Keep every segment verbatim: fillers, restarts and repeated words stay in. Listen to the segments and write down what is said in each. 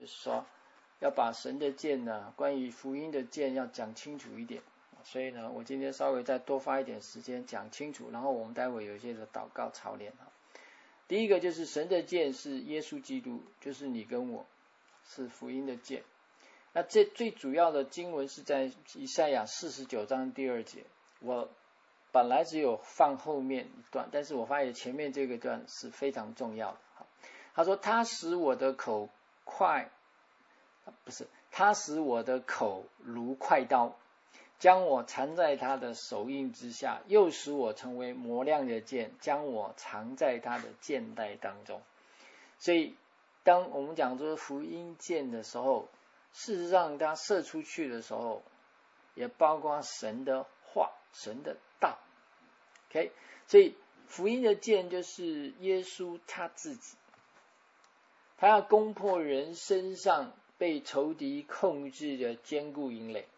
就是说要把神的剑呢，关于福音的剑要讲清楚一点。所以呢，我今天稍微再多花一点时间讲清楚，然后我们待会有一些的祷告操练。第一个就是神的剑是耶稣基督，就是你跟我，是福音的剑。那这最主要的经文是在以赛亚四十九章第二节，我本来只有放后面一段，但是我发现前面这个段是非常重要的。他说他使我的口快，不是，他使我的口如快刀，将我藏在他的手印之下，又使我成为磨亮的剑，将我藏在他的剑带当中。所以当我们讲说福音剑的时候，事实上它射出去的时候也包括神的话，神的道。 OK， 所以福音的剑就是耶稣他自己，他要攻破人身上被仇敌控制的坚固营垒，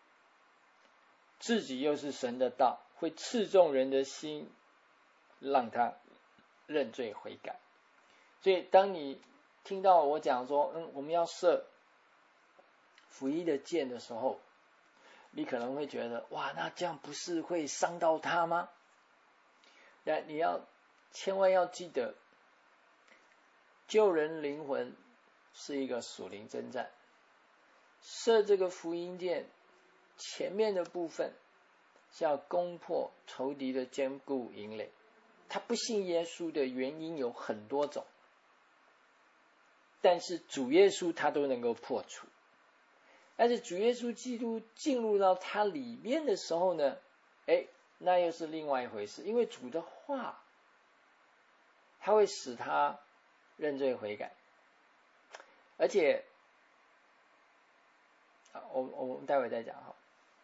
自己又是神的道，会刺中人的心，让他认罪悔改。所以当你听到我讲说嗯，我们要射福音的箭的时候，你可能会觉得哇，那这样不是会伤到他吗？那你要千万要记得，救人灵魂是一个属灵征战，射这个福音箭前面的部分是要攻破仇敌的坚固营垒。他不信耶稣的原因有很多种，但是主耶稣他都能够破除。但是主耶稣基督进入到他里面的时候呢，哎，那又是另外一回事。因为主的话，他会使他认罪悔改。而且，我我们待会再讲哈。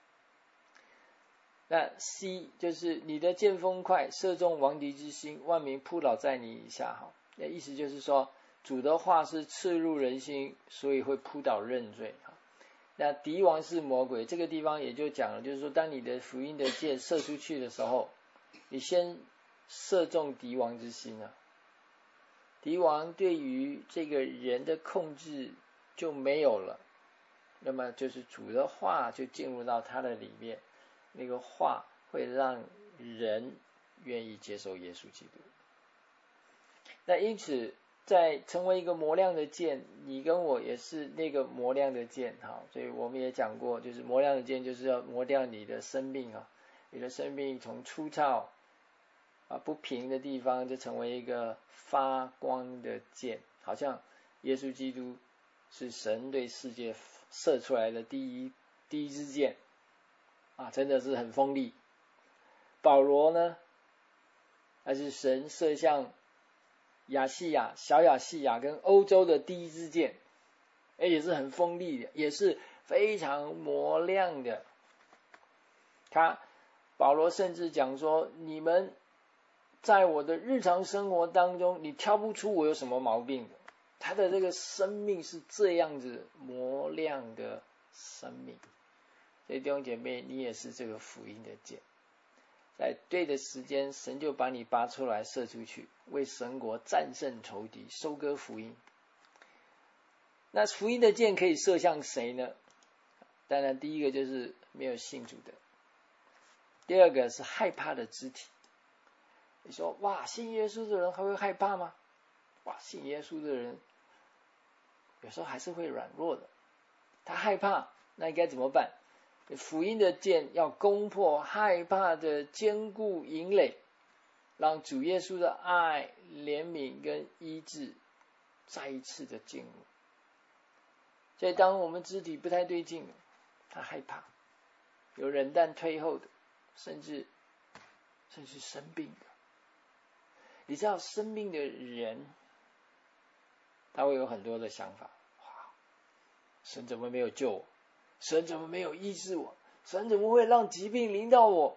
那 C 就是你的剑锋快，射中亡敌之心，万民扑倒在你以下哈。那意思就是说，主的话是刺入人心，所以会扑倒认罪哈。那敌王是魔鬼，这个地方也就讲了，就是说当你的福音的箭射出去的时候，你先射中敌王之心啊，敌王对于这个人的控制就没有了，那么就是主的话就进入到他的里面，那个话会让人愿意接受耶稣基督。那因此在成为一个磨亮的剑，你跟我也是那个磨亮的剑哈，所以我们也讲过，就是磨亮的剑就是要磨掉你的生命啊，你的生命从粗糙啊不平的地方就成为一个发光的剑，好像耶稣基督是神对世界射出来的第一第一支箭啊，真的是很锋利。保罗呢，还是神射向亚细亚、小亚细亚跟欧洲的第一支箭，也是很锋利的，也是非常磨亮的。他保罗甚至讲说，你们在我的日常生活当中，你挑不出我有什么毛病的。他的这个生命是这样子磨亮的生命。所以弟兄姐妹，你也是这个福音的箭，在对的时间，神就把你拔出来射出去，为神国战胜仇敌，收割福音。那福音的箭可以射向谁呢？当然第一个就是没有信主的，第二个是害怕的肢体。你说哇，信耶稣的人还会害怕吗？哇，信耶稣的人有时候还是会软弱的，他害怕，那应该怎么办？福音的箭要攻破害怕的坚固营垒，让主耶稣的爱、怜悯跟医治再一次的进入。所以当我们肢体不太对劲，他害怕，有忍耐退后的，甚至甚至生病的。你知道生病的人他会有很多的想法，哇，神怎么没有救我？神怎么没有医治我？神怎么会让疾病临到我？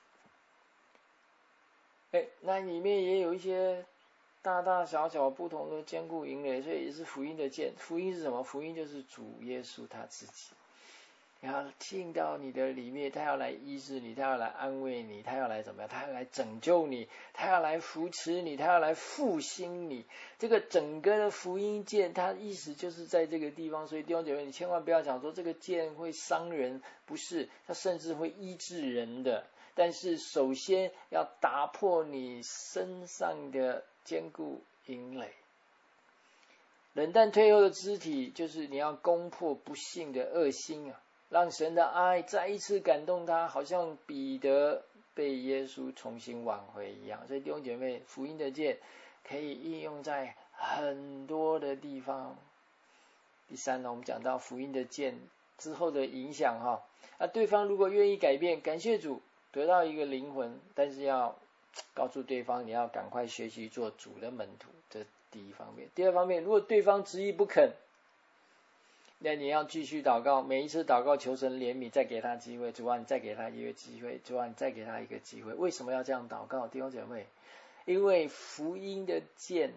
哎，那里面也有一些大大小小不同的坚固营垒，所以也是福音的箭。福音是什么？福音就是主耶稣他自己。 然后进到你的里面，他要来医治你，他要来安慰你，他要来怎么样？他要来拯救你，他要来扶持你，他要来复兴你。这个整个的福音剑，它意思就是在这个地方。所以弟兄姐妹，你千万不要讲说这个剑会伤人，不是，它甚至会医治人的。但是首先要打破你身上的坚固营垒。冷淡退后的肢体，就是你要攻破不幸的恶心啊，让神的爱再一次感动他，好像彼得被耶稣重新挽回一样。所以弟兄姐妹，福音的剑可以应用在很多的地方。第三呢，我们讲到福音的剑之后的影响哈，啊，对方如果愿意改变，感谢主，得到一个灵魂，但是要告诉对方，你要赶快学习做主的门徒，这第一方面。第二方面，如果对方执意不肯，那你要继续祷告，每一次祷告求神怜悯，再给他机会，主啊，你再给他一个机会，主啊，你再给他一个机会。为什么要这样祷告，弟兄姐妹？因为福音的剑，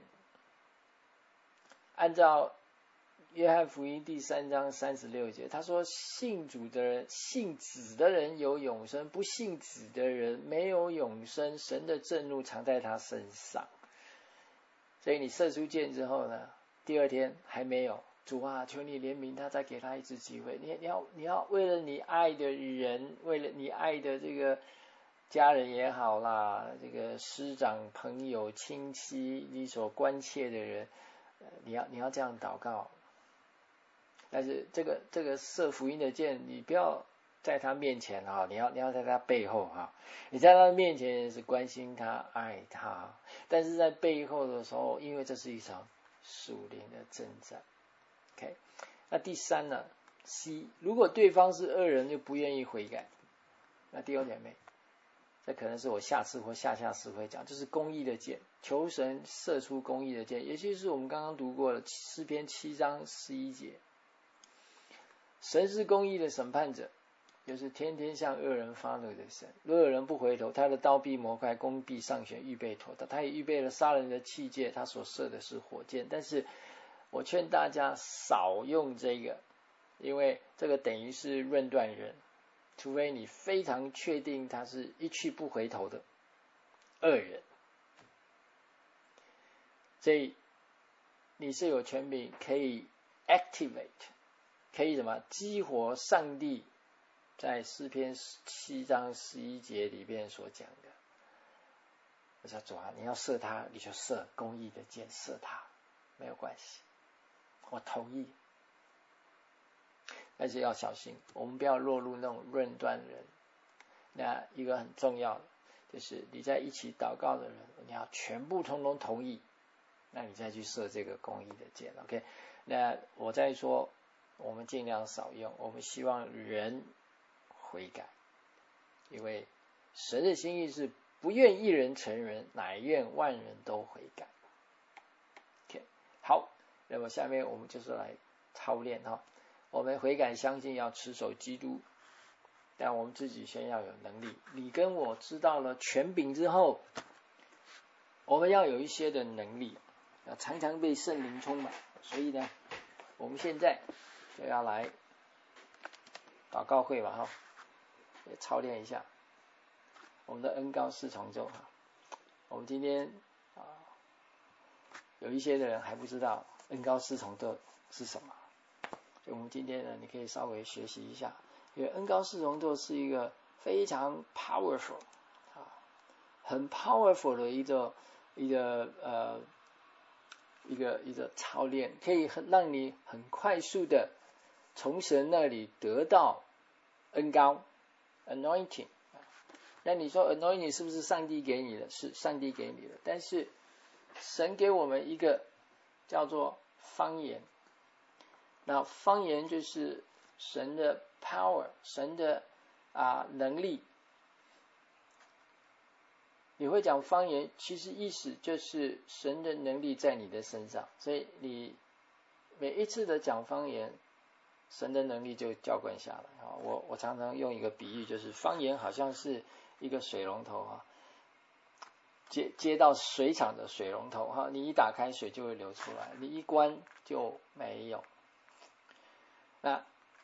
按照约翰福音第三章三十六节，他说信主的人，信子的人有永生，不信子的人没有永生，神的震怒藏在他身上。所以你射出箭之后呢，第二天还没有，主啊，求你怜悯他，再给他一次机会。你你要你要为了你爱的人，为了你爱的这个家人也好啦，这个师长、朋友、亲戚，你所关切的人，你要你要这样祷告。但是这个这个射福音的箭，你不要在他面前哈，你要你要在他背后哈。你在他面前是关心他、爱他，但是在背后的时候，因为这是一场属灵的征战。OK， 那第三呢 ，C， 如果对方是恶人又不愿意悔改，那弟兄姐妹，这可能是我下次或下下次会讲，就是公义的箭，求神射出公义的箭，也就是我们刚刚读过的诗篇七章十一节。神是公义的审判者，就是天天向恶人发怒的神。若有人不回头，他的刀必磨快，弓必上弦，预备妥当。他也预备了杀人的器械，他所射的是火箭。但是我劝大家少用这个，因为这个等于是论断人，除非你非常确定他是一去不回头的恶人。所以你是有权柄可以 activate， 可以什么激活上帝在诗篇七章十一节里面所讲的。我说主啊，你要射他，你就射公义的箭，射他没有关系，我同意。但是要小心，我们不要落入那种论断人。那一个很重要的就是你在一起祷告的人，你要全部通通同意，那你再去射这个公义的箭。 OK， 那我再说，我们尽量少用，我们希望人悔改，因为神的心意是不愿一人成人，乃愿万人都悔改。 OK， 好，那么下面我们就是来操练哈。我们悔改相信要持守基督，但我们自己先要有能力。你跟我知道了权柄之后，我们要有一些的能力，要常常被圣灵充满。所以呢，我们现在就要来祷告会吧哈，也操练一下我们的恩膏四重奏哈。我们今天啊，有一些的人还不知道恩膏四重奏是什么，所以我们今天呢，你可以稍微学习一下，因为恩膏四重奏是一个非常 powerful 啊，很 powerful 的一个一个呃一个一个操练，可以很让你很快速的从神那里得到恩膏 anointing。那你说 anointing 是不是上帝给你的？是上帝给你的，但是神给我们一个叫做方言。那方言就是神的 power， 神的啊能力。你会讲方言，其实意思就是神的能力在你的身上，所以你每一次的讲方言，神的能力就浇灌下来。我我常常用一个比喻，就是方言好像是一个水龙头哈，接接到水厂的水龙头哈，你一打开水就会流出来，你一关就没有。那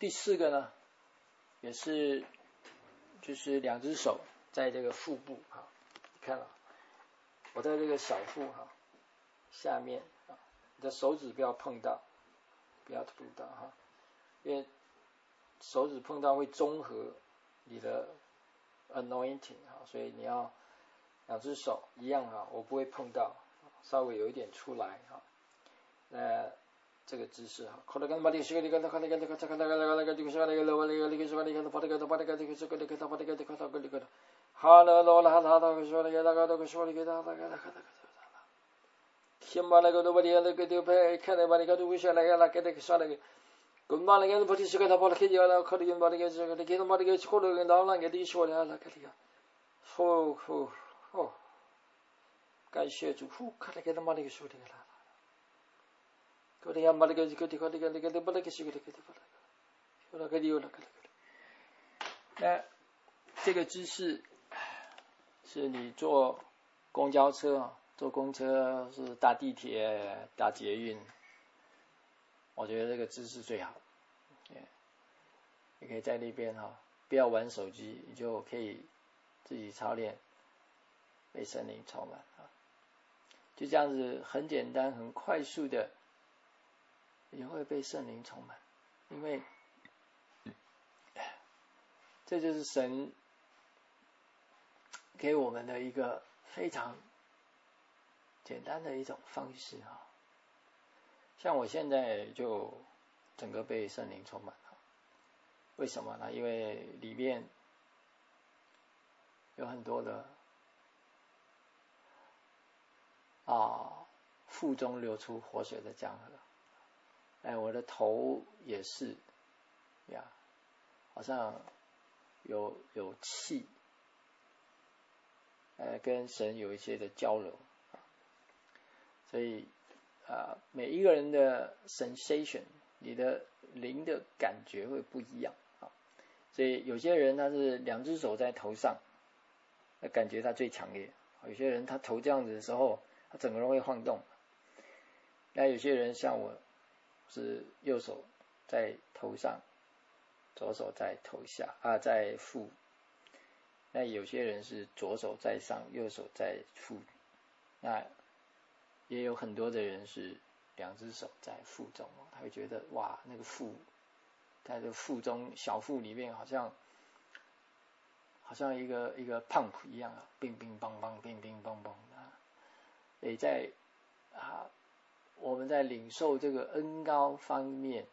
第四个呢，也是就是两只手在这个腹部哈，看了，我在这个小腹哈下面啊，你的手指不要碰到，不要碰到哈，因为手指碰到会中和你的 anointing 哈，所以你要两只手一样哈，我不会碰到，稍微有一点出来哈，那这个姿势哈，哈啦罗啦啦啦说那个那个那个说那个那个那个先把那个都把那个都拍看那把那个都说那个那个那个说那个根把那个不提是个他把那个就那可能把那个这个那个把那个说那个那那个的说那那个那个吼吼吼感谢主呼看那个那把那个说那个啦그래야 말이게 그게 그게 그게 그게 뭐라게 시게 그게 뭐라 그게 요라 그게 那这个姿势是你坐公交车坐公车是搭地铁搭捷运，我觉得这个姿势最好，你可以在那边哈，不要玩手机，你就可以自己操练被圣灵充满啊，就这样子很简单很快速的也会被圣灵充满，因为这就是神给我们的一个非常简单的一种方式啊。像我现在就整个被圣灵充满了，为什么呢？因为里面有很多的啊腹中流出活水的江河。哎，我的头也是呀，好像有有气，呃，跟神有一些的交流，所以啊、呃，每一个人的 sensation， 你的灵的感觉会不一样啊。所以有些人他是两只手在头上，那感觉他最强烈；有些人他头这样子的时候，他整个人会晃动。那有些人像我。是右手在头上，左手在头下啊，在腹。那有些人是左手在上，右手在腹。那也有很多的人是两只手在腹中，他会觉得哇，那个腹，在这腹中小腹里面好像好像一个一个 pump 一样啊，乒乒乓乓，乒乒乓乓啊。也在啊。我们在领受这个恩膏方面，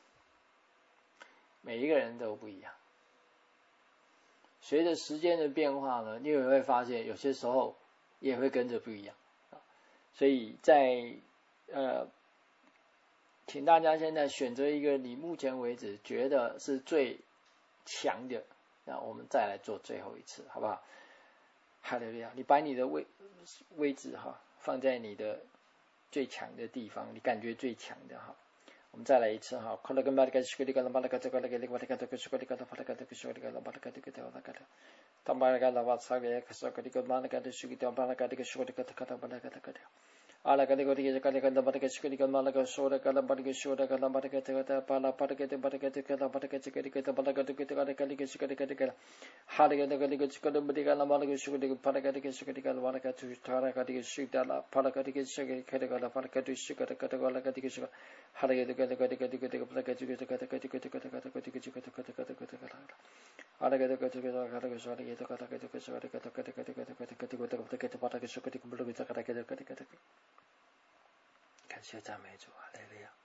每一个人都不一样。随着时间的变化呢，你也会发现有些时候也会跟着不一样。所以在呃，请大家现在选择一个你目前为止觉得是最强的，那我们再来做最后一次，好不好？哈利路亚！你把你的位位置哈放在你的最强的地方，你感觉最强的哈，我们再来一次哈。ala kali kali kali kali kali pada kali kali kali malah kali suara kali pada kali suara kali pada kali kali pada pada kali pada kali kali pada kali kali kali pada kali kali kali kali kali kali kali hal kali kali kali kali pada kali malah kali suara pada kali kali kali kali pada kali suara kali suara pada kali kali kali kali kali pada kali suara kali kali kali suara hal kali kali kali kali kali pada kali kali kali kali kali kali kali kali kali kali ala kali kali kali kali suara itu kata kata suara kata kata kata kata kata kata kata kata pada kali suara kali belum bisa kata kata kata kata 感谢赞美主，哈利路亚。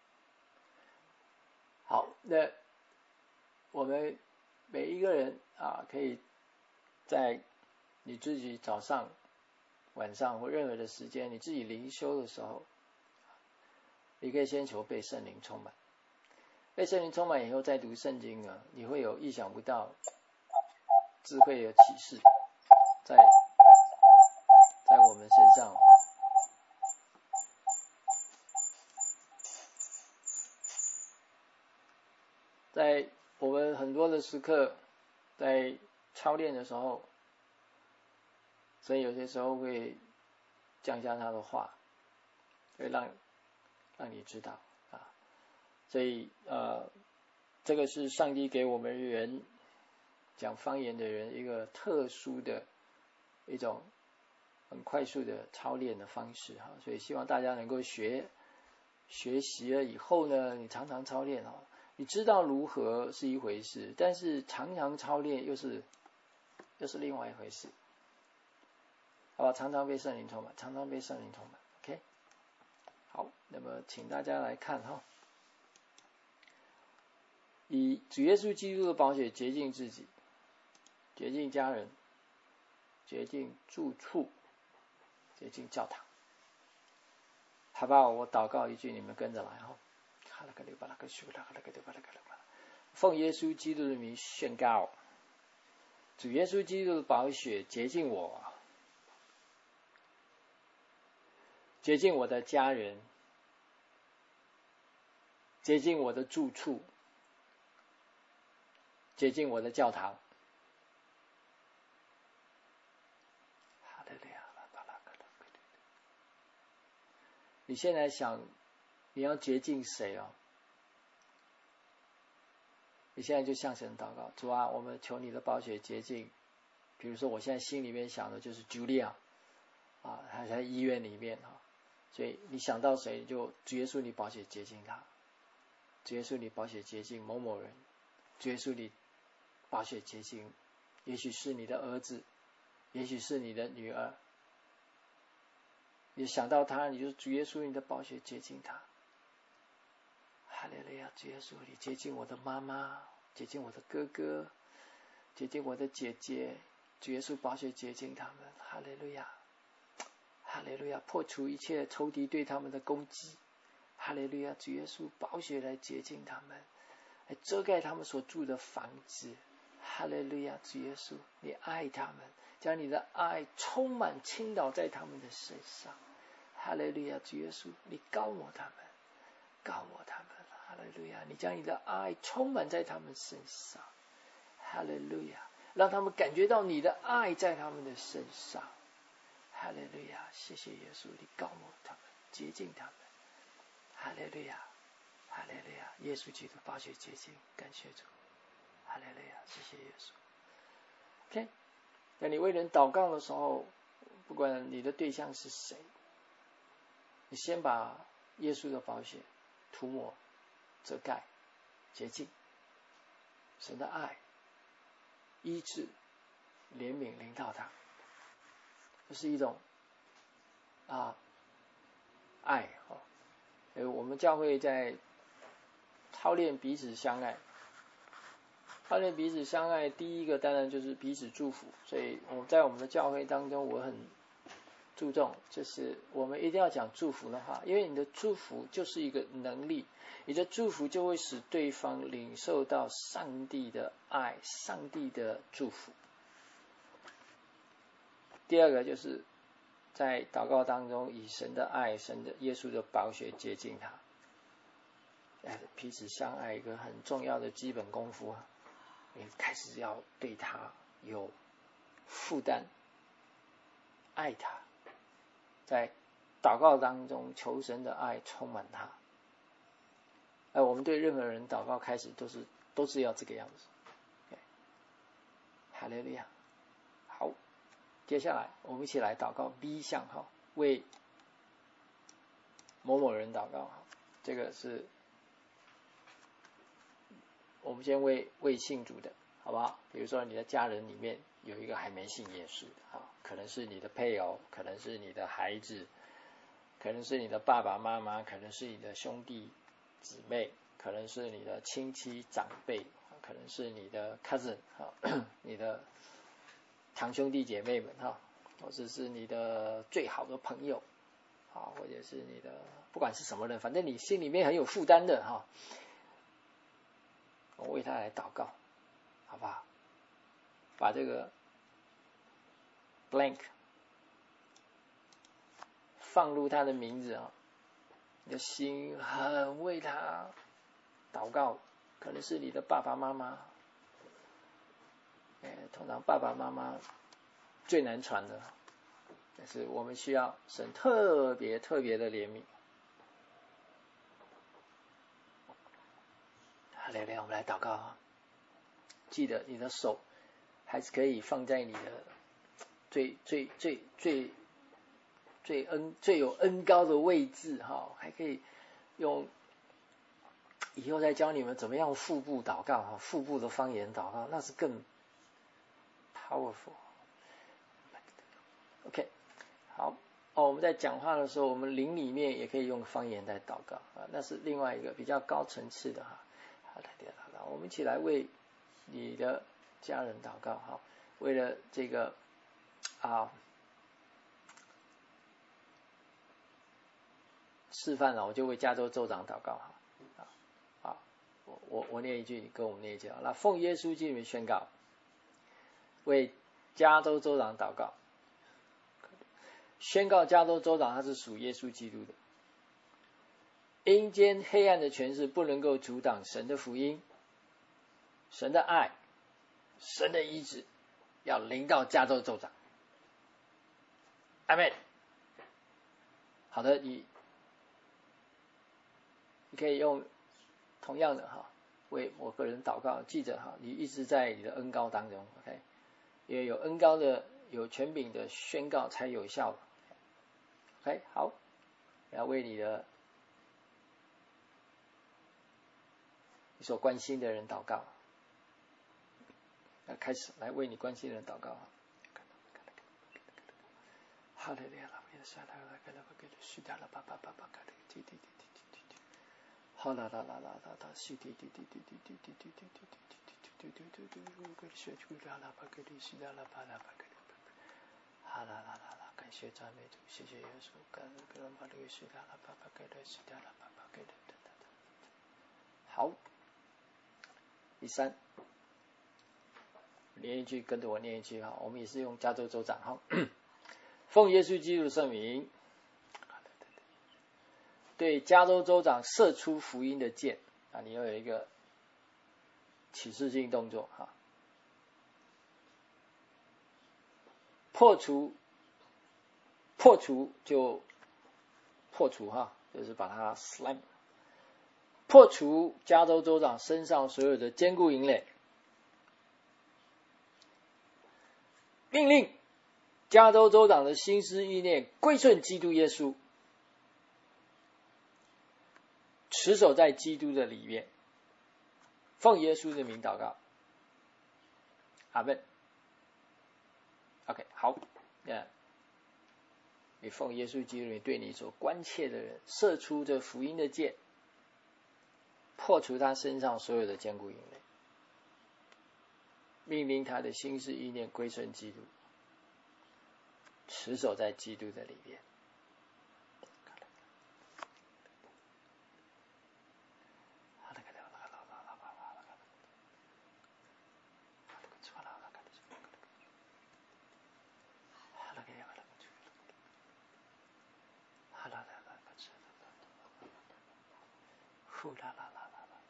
好，那我们每一个人啊，可以在你自己早上、晚上或任何的时间，你自己灵修的时候，你可以先求被圣灵充满。被圣灵充满以后，再读圣经啊，你会有意想不到智慧的启示，在在我们身上。在我们很多的时刻，在操练的时候，所以有些时候会降下他的话，会让让你知道啊。所以呃， 这个是上帝给我们人讲方言的人一个特殊的一种很快速的操练的方式哈，所以希望大家能够学学习了以后呢，你常常操练哈，你知道如何是一回事，但是常常操练又是又是另外一回事，好吧？常常被圣灵充满，常常被圣灵充满 ，OK。好，那么请大家来看哈，以主耶稣基督的宝血洁净自己，洁净家人，洁净住处，洁净教堂，好不好？我祷告一句，你们跟着来哈。奉耶稣基督的名宣告，主耶稣基督的宝血洁净我，洁净我的家人，洁净我的住处，洁净我的教堂。你现在想你要洁净谁啊？你现在就向神祷告，主啊，我们求你的宝血洁净。比如说我现在心里面想的就是 Julia 啊，还在医院里面啊，所以你想到谁就主耶稣你宝血洁净他，主耶稣你宝血洁净某某人，主耶稣你宝血洁净，也许是你的儿子，也许是你的女儿，你想到他，你就主耶稣你的宝血洁净他。哈利路亚，主耶稣你洁净我的妈妈，洁净我的哥哥，洁净我的姐姐，主耶稣宝血洁净他们。哈利路亚，哈利路亚，破除一切仇敌对他们的攻击。哈利路亚，主耶稣宝血来洁净他们，来遮盖他们所住的房子。哈利路亚，主耶稣你爱他们，将你的爱充满倾倒在他们的身上。哈利路亚，主耶稣你膏抹他们，膏抹他们。哈利路亚，你将你的爱充满在他们身上。哈利路亚，让他们感觉到你的爱在他们的身上。哈利路亚，谢谢耶稣你膏抹他们，洁净他们。哈利路亚，哈利路亚，耶稣基督宝血洁净，感谢主。哈利路亚，谢谢耶稣。 OK， 那你为人祷告的时候，不管你的对象是谁，你先把耶稣的宝血涂抹、遮盖、洁净，神的爱、医治、怜悯临到他，这是一种啊爱哦。呃，我们教会在操练彼此相爱，操练彼此相爱，第一个当然就是彼此祝福。所以我在我们的教会当中，我很注重，就是我们一定要讲祝福的话，因为你的祝福就是一个能力，你的祝福就会使对方领受到上帝的爱，上帝的祝福。第二个就是在祷告当中，以神的爱、神的耶稣的宝血洁净他。彼此相爱一个很重要的基本功夫啊，你开始要对他有负担，爱他，在祷告当中求神的爱充满他。哎，我们对任何人祷告开始都是都是要这个样子。哈利路亚。好，接下来我们一起来祷告 B 项哈，为某某人祷告哈。这个是我们先为为信主的，好不好？比如说你的家人里面有一个还没信耶稣的啊，可能是你的配偶，可能是你的孩子，可能是你的爸爸妈妈，可能是你的兄弟姊妹，可能是你的亲戚长辈，可能是你的 cousin 啊，你的堂兄弟姐妹们哈，或者是你的最好的朋友啊，或者是你的不管是什么人，反正你心里面很有负担的哈，我为他来祷告，好不好？把这个 blank 放入他的名字啊，你的心很为他祷告，可能是你的爸爸妈妈，哎，通常爸爸妈妈最难传的，但是我们需要神特别特别的怜悯。哈好，来来，我们来祷告啊！记得你的手还是可以放在你的最最最最最恩最有恩高的位置哈，还可以用。以后再教你们怎么样腹部祷告哈，腹部的方言祷告那是更 powerful。OK， 好哦，我们在讲话的时候，我们灵里面也可以用方言来祷告啊，那是另外一个比较高层次的哈。好的，好的，我们一起来为你的家人祷告哈，为了这个啊示范了，我就为加州州长祷告哈。我我念一句，你跟我们念一句。那奉耶稣基督宣告，为加州州长祷告，宣告加州州长他是属耶稣基督的。阴间黑暗的权势不能够阻挡神的福音，神的爱，神的医治要临到加州州长。阿们。好的，你你可以用同样的哈。为某个人祷告，记着哈，你一直在你的恩膏当中 ，OK， 因为有恩膏的、有权柄的宣告才有效 ，OK， 好，要为你的你所关心的人祷告，要开始来为你关心的人祷告。哈利路亚，好啦啦啦啦啦啦，是滴滴滴滴滴滴滴滴滴滴滴滴滴滴滴，感谢主啦啦巴格里西啦啦巴啦巴格里，好啦啦啦啦，感谢赞美主，谢谢耶稣，感恩格兰巴里西啦啦巴巴格里西啦啦巴巴格里，好，第三，念一句，跟着我念一句哈，我们也是用加州州长哈，奉耶稣基督圣名。对加州州长射出福音的箭啊，你要有一个启示性动作哈，破除破除就破除哈，就是把它 slam 破除加州州长身上所有的坚固营垒，命令加州州长的心思意念归顺基督耶稣。持守在基督的里面，奉耶稣的名祷告，阿们。OK， 好，那你奉耶稣基督对你所关切的人，射出这福音的箭，破除他身上所有的坚固营垒，命令他的心思意念归顺基督，持守在基督的里面。呼啦啦啦啦啦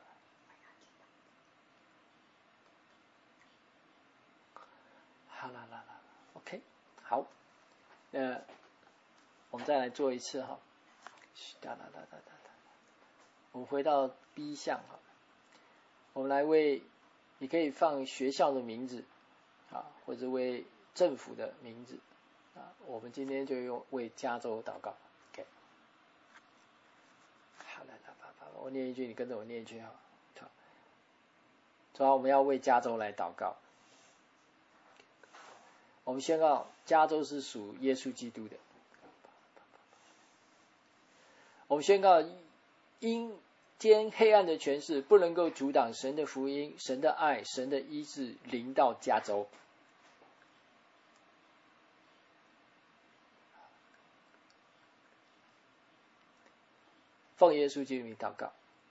好啦啦啦 ，OK， 好，那我们再来做一次哈，哒啦啦啦啦，我们回到 B 项哈，我们来为你可以放学校的名字啊，或者为政府的名字啊，我们今天就用为加州祷告 ，OK， 好了，我念一句，你跟着我念一句哈。好，主要我们要为加州来祷告。我们宣告，加州是属耶稣基督的。我们宣告，阴间黑暗的权势不能够阻挡神的福音、神的爱、神的医治临到加州。奉耶稣基督名祷告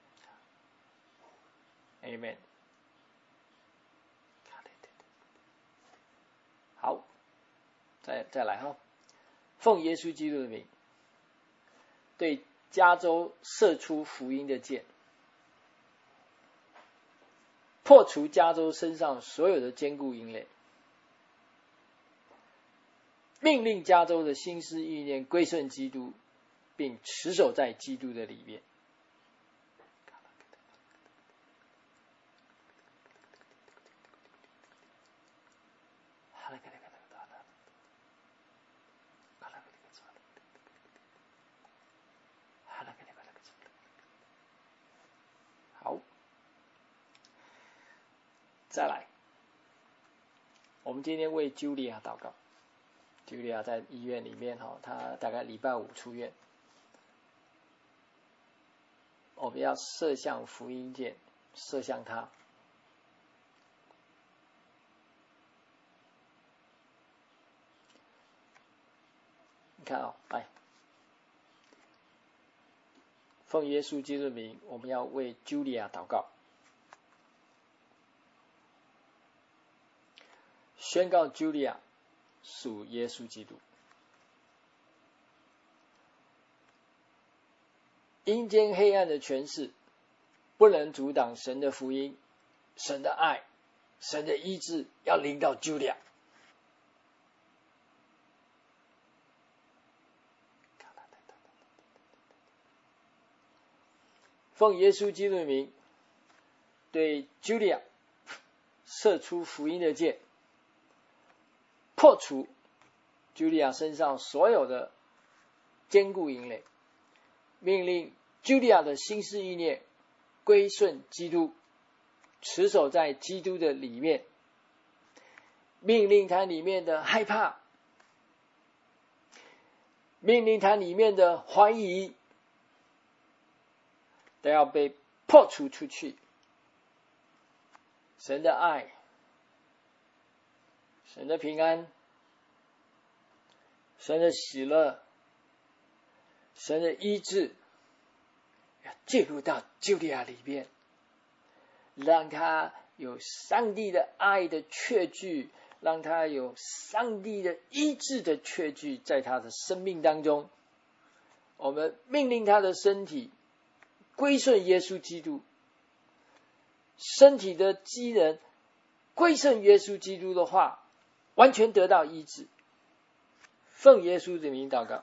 ，Amen。好，再再来哈，奉耶稣基督的名，对加州射出福音的箭，破除加州身上所有的坚固营垒，命令加州的心思意念归顺基督，并持守在基督的里面。 再来，我们今天为 Julia 祷告。Julia 在医院里面哈，她大概礼拜五出院。我们要射向福音箭，射向她。你看哦，来，奉耶稣基督的名，我们要为 Julia 祷告，宣告 Julia 属耶稣基督。阴间黑暗的权势不能阻挡神的福音，神的爱，神的医治要临到 Julia。奉耶稣基督的名，对 Julia 射出福音的箭，破除 Julia 身上所有的坚固营垒，命令 Julia 的心思意念归顺基督，持守在基督的里面，命令他里面的害怕，命令他里面的怀疑，都要被破除出去。神的爱，神的平安，神的喜乐，神的医治要进入到 Julia 里面，让他有上帝的爱的确据，让他有上帝的医治的确据在他的生命当中。我们命令他的身体归顺耶稣基督，身体的机能归顺耶稣基督的话，完全得到医治。奉耶稣的名祷告，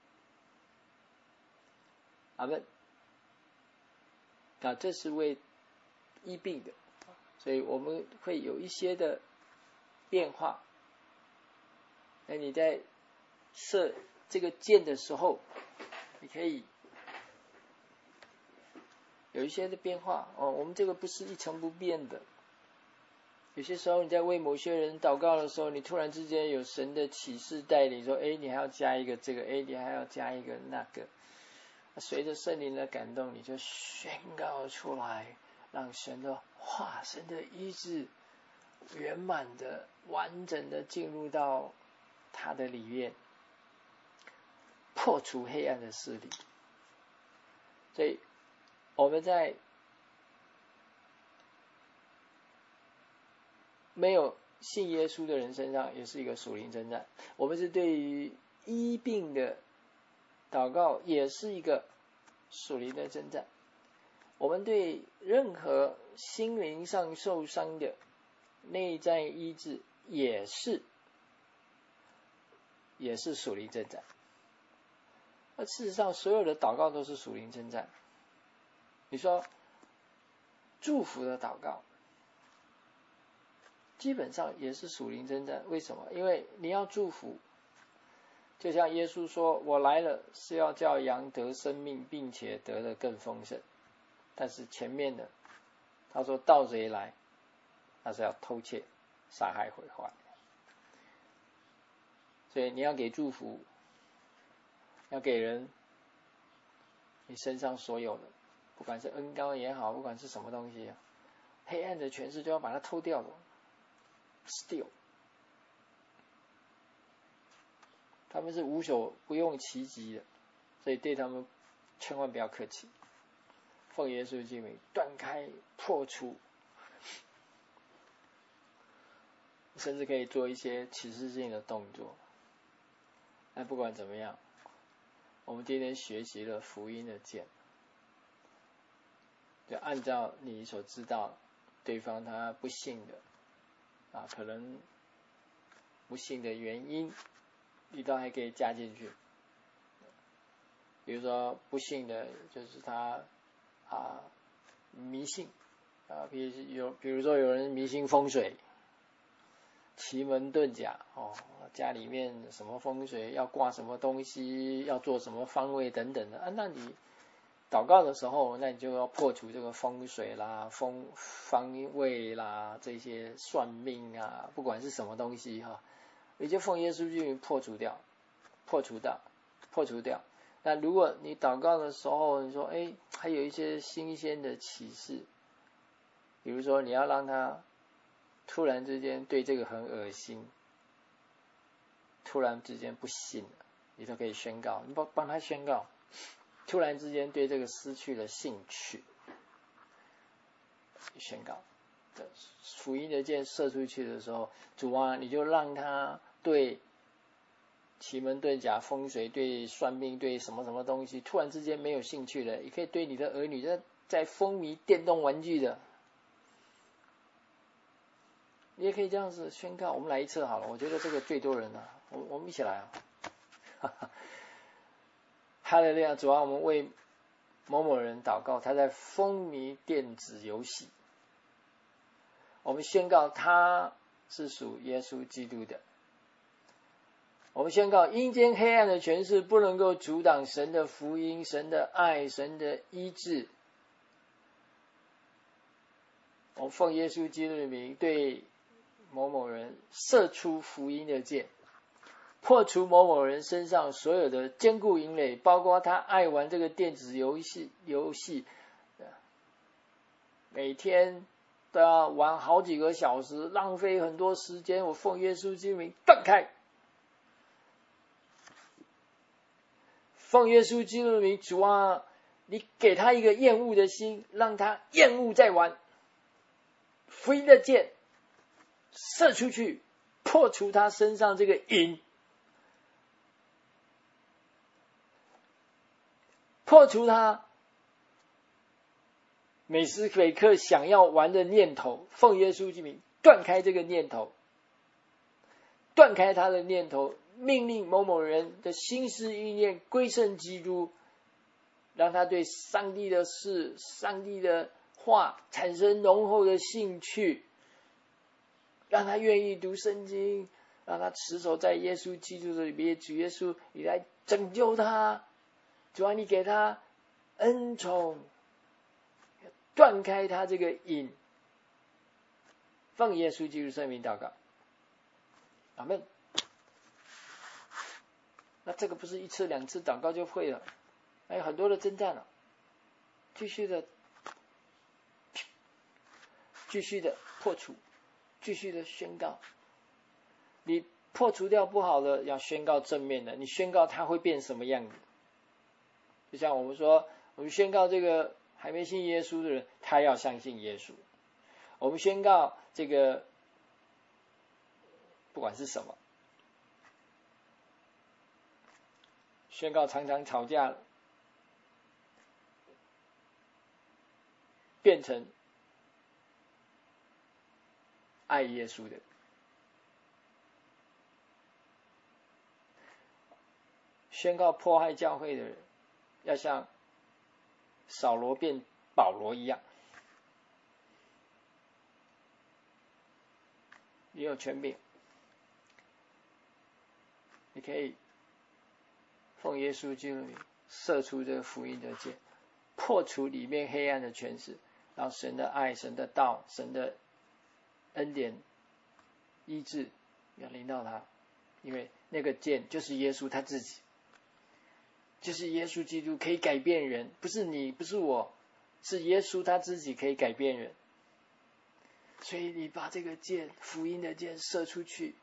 阿们。啊，这是为医病的，所以我们会有一些的变化。那你在射这个箭的时候，你可以有一些的变化哦。我们这个不是一成不变的。有些时候你在为某些人祷告的时候，你突然之间有神的启示带领说，哎，你还要加一个这个，哎，你还要加一个那个。随着圣灵的感动，你就宣告出来，让神的话、神的医治圆满的、完整的进入到他的里面，破除黑暗的势力。所以我们在没有信耶稣的人身上也是一个属灵征战。我们是对于医病的祷告也是一个属灵的征战。我们对任何心灵上受伤的内在医治也是也是属灵征战。那事实上所有的祷告都是属灵征战。你说祝福的祷告基本上也是属灵征战。为什么？因为你要祝福，就像耶稣说，我来了是要叫羊得生命，并且得的更丰盛。但是前面的他说盗贼来，他是要偷窃杀害毁坏。所以你要给祝福，要给人你身上所有的，不管是恩膏也好，不管是什么东西，黑暗的权势就要把它偷掉的 steal。 他们是无所不用其极的，所以对他们千万不要客气。奉耶稣之名断开破除，甚至可以做一些启示性的动作。但不管怎么样，我们今天学习了福音的剑，就按照你所知道对方他不信的啊，可能不信的原因你都还可以加进去。比如说不信的就是他啊迷信啊，比如有比如说有人迷信风水，奇门遁甲哦，家里面什么风水要挂什么东西，要做什么方位等等的啊，那你祷告的时候，那你就要破除这个风水啦、风方位啦这些算命啊，不管是什么东西哈，你就奉耶稣基督破除掉，破除掉，破除掉。那如果你祷告的时候，你说，哎，还有一些新鲜的启示，比如说你要让他突然之间对这个很恶心，突然之间不信了，你都可以宣告，你帮帮他宣告。突然之间对这个失去了兴趣，宣告福音的箭射出去的时候，主啊，你就让他对奇门遁甲、风水、对算命、对什么什么东西突然之间没有兴趣了，也可以对你的儿女在在风靡电动玩具的，你也可以这样子宣告。我们来一次好了，我觉得这个最多人啊，我我们一起来啊！哈哈，哈利路亚！主啊，我们为某某人祷告，他在风靡电子游戏，我们宣告他是属耶稣基督的。我们宣告阴间黑暗的权势不能够阻挡神的福音、神的爱、神的医治。我们奉耶稣基督的名对某某人射出福音的箭，破除某某人身上所有的坚固营垒，包括他爱玩这个电子游戏，游戏每天都要玩好几个小时，浪费很多时间。我奉耶稣基督名断开，奉耶稣基督的名，主啊，你给他一个厌恶的心，让他厌恶再玩。福音的箭射出去，破除他身上这个瘾，破除他每时每刻想要玩的念头。奉耶稣之名断开这个念头，断开他的念头，命令某某人的心思意念归顺基督，让他对上帝的事、上帝的话产生浓厚的兴趣，让他愿意读圣经，让他持守在耶稣基督的里面。主耶稣，你来拯救他，主啊，你给他恩宠，断开他这个瘾。奉耶稣基督圣名祷告，阿们。那这个不是一次两次祷告就会了，还有很多的征战了，继续的继续的破除，继续的宣告。你破除掉不好的，要宣告正面的，你宣告它会变什么样子。就像我们说，我们宣告这个还没信耶稣的人，他要相信耶稣。我们宣告这个不管是什么，宣告常常吵架变成爱耶稣的，宣告迫害教会的人要像扫罗变保罗一样。你有权柄，你可以奉耶稣基督名射出这个福音的箭，破除里面黑暗的权势，让神的爱、神的道、神的恩典医治要临到他。因为那个箭就是耶稣他自己，就是耶稣基督可以改变人，不是你，不是我，是耶稣他自己可以改变人。所以你把这个箭，福音的箭射出去，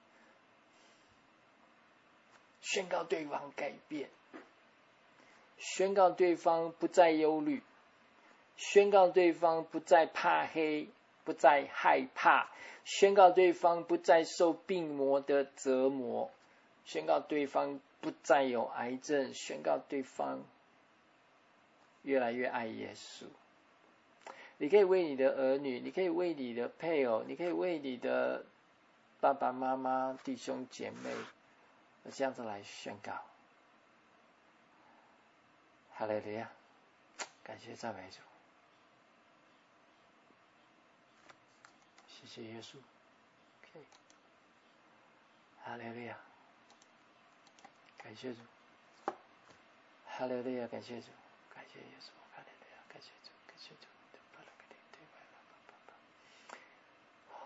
宣告对方改变，宣告对方不再忧虑，宣告对方不再怕黑，不再害怕，宣告对方不再受病魔的折磨，宣告对方不再有癌症，宣告对方越来越爱耶稣。你可以为你的儿女，你可以为你的配偶，你可以为你的爸爸妈妈、弟兄姐妹这样子来宣告。哈利路亚，感谢赞美主，谢谢耶稣。OK， 哈利路亚，感谢主，哈利路亚，感谢主，感谢耶稣。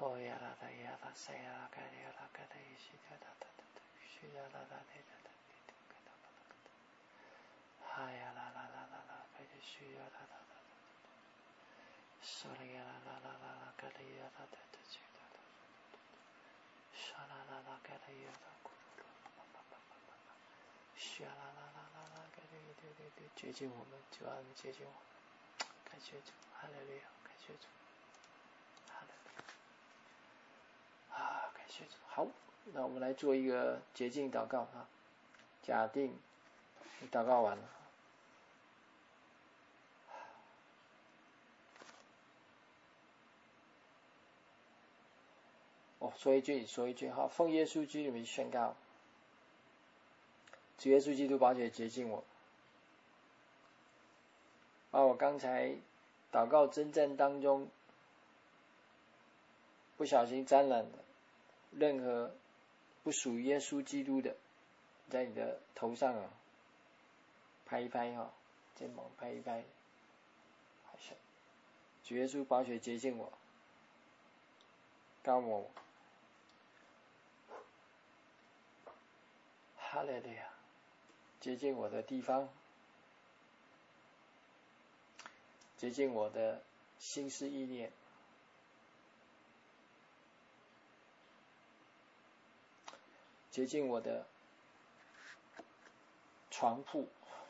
哦呀啦啦呀啦塞呀啦盖呀啦盖的一些哒哒哒哒哒，需要啦啦的哒哒哒哒哒哒哒，哈呀啦啦啦啦啦盖的需要啦啦啦，说了呀啦啦啦啦啦盖的呀啦哒哒去哒哒，说啦啦啦盖的呀啦咕噜噜叭叭叭叭叭叭，需要啦啦啦啦啦盖的对对对接近我们，主要你接近我们，感谢主，哈利路亚，感谢主。啊，感谢主。好，那我们来做一个洁净祷告啊。假定你祷告完了，哦，说一句，说一句哈，奉耶稣基督的名宣告，主耶稣基督宝血洁净我，把我刚才祷告征战当中不小心沾染的任何不属于耶稣基督的，在你的头上啊拍一拍哈，肩膀拍一拍，好像主耶稣宝血洁净我，膏抹我，哈利路亚，洁净我的地方，洁净我的心思意念，洁净我的床铺，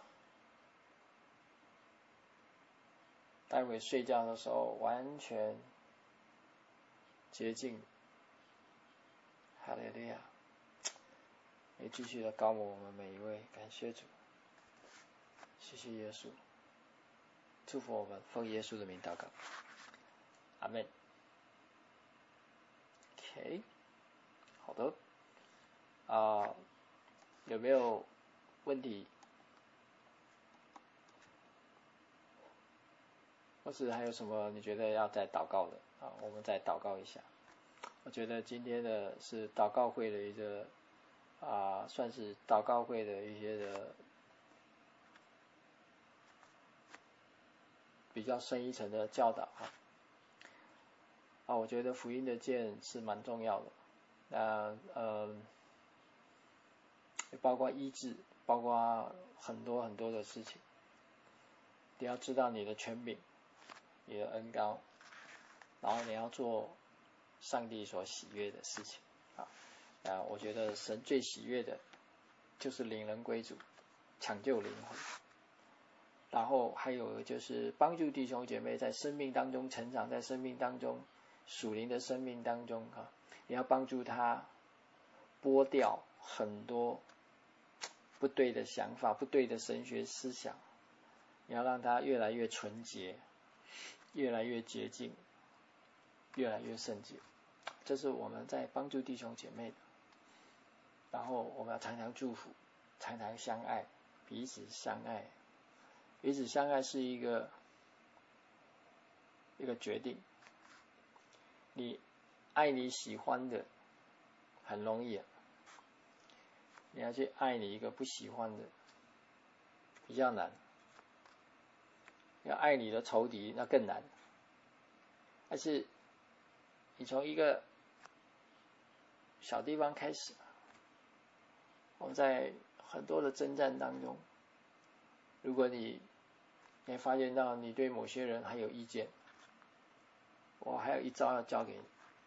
待会睡觉的时候完全洁净，哈利路亚！也继续的膏抹我们每一位，感谢主，谢谢耶稣，祝福我们，奉耶稣的名祷告，阿们。OK， 好的，啊、呃，有没有问题？或是还有什么你觉得要再祷告的啊？我们再祷告一下。我觉得今天的是祷告会的一个啊，算是祷告会的一些的比较深一层的教导啊。啊，我觉得福音的剑是蛮重要的。那呃，包括医治，包括很多很多的事情。你要知道你的权柄，你的恩膏，然后你要做上帝所喜悦的事情啊。啊，我觉得神最喜悦的就是领人归主，抢救灵魂，然后还有就是帮助弟兄姐妹在生命当中成长，在生命当中属灵的生命当中啊，你要帮助他剥掉很多不对的想法，不对的神学思想，你要让他越来越纯洁，越来越洁净，越来越圣洁。这是我们在帮助弟兄姐妹的。然后我们要常常祝福，常常相爱，彼此相爱。彼此相爱是一个一个决定。你爱你喜欢的很容易啊，你要去爱你一个不喜欢的比较难。要爱你的仇敌那更难。但是你从一个小地方开始，我们在很多的征战当中，如果你你发现到你对某些人还有意见，我还有一招要教给你，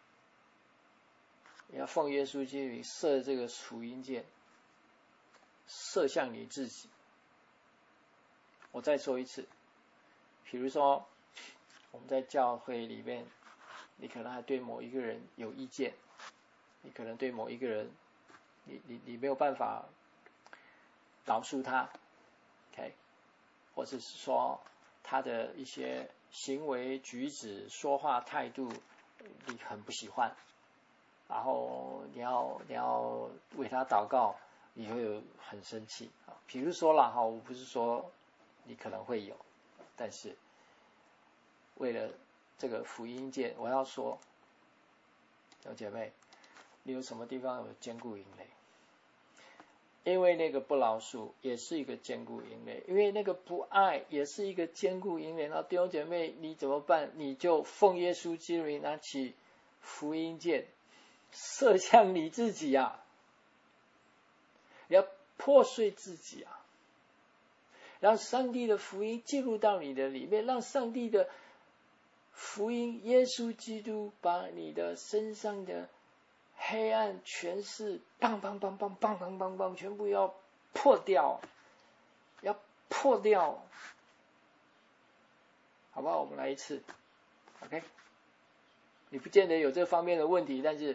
你要奉耶稣基督射这个属阴箭，射向你自己。我再说一次，比如说我们在教会里面，你可能还对某一个人有意见，你可能对某一个人你你你没有办法饶恕他 ，OK， 或者是说他的一些行为举止、说话态度你很不喜欢，然后你要你要为他祷告，你会有很生气啊。比如说啦哈，我不是说你可能会有，但是为了这个福音界，我要说，有姐妹，你有什么地方有坚固营垒？因为那个不饶恕也是一个坚固营垒，因为那个不爱也是一个坚固营垒。那弟兄姐妹，你怎么办？你就奉耶稣基督拿起福音箭射向你自己啊！你要破碎自己啊！让上帝的福音进入到你的里面，让上帝的福音耶稣基督把你的身上的黑暗权势棒棒棒棒棒棒棒棒全部要破掉，要破掉，好不好？我们来一次 OK。 你不见得有这方面的问题，但是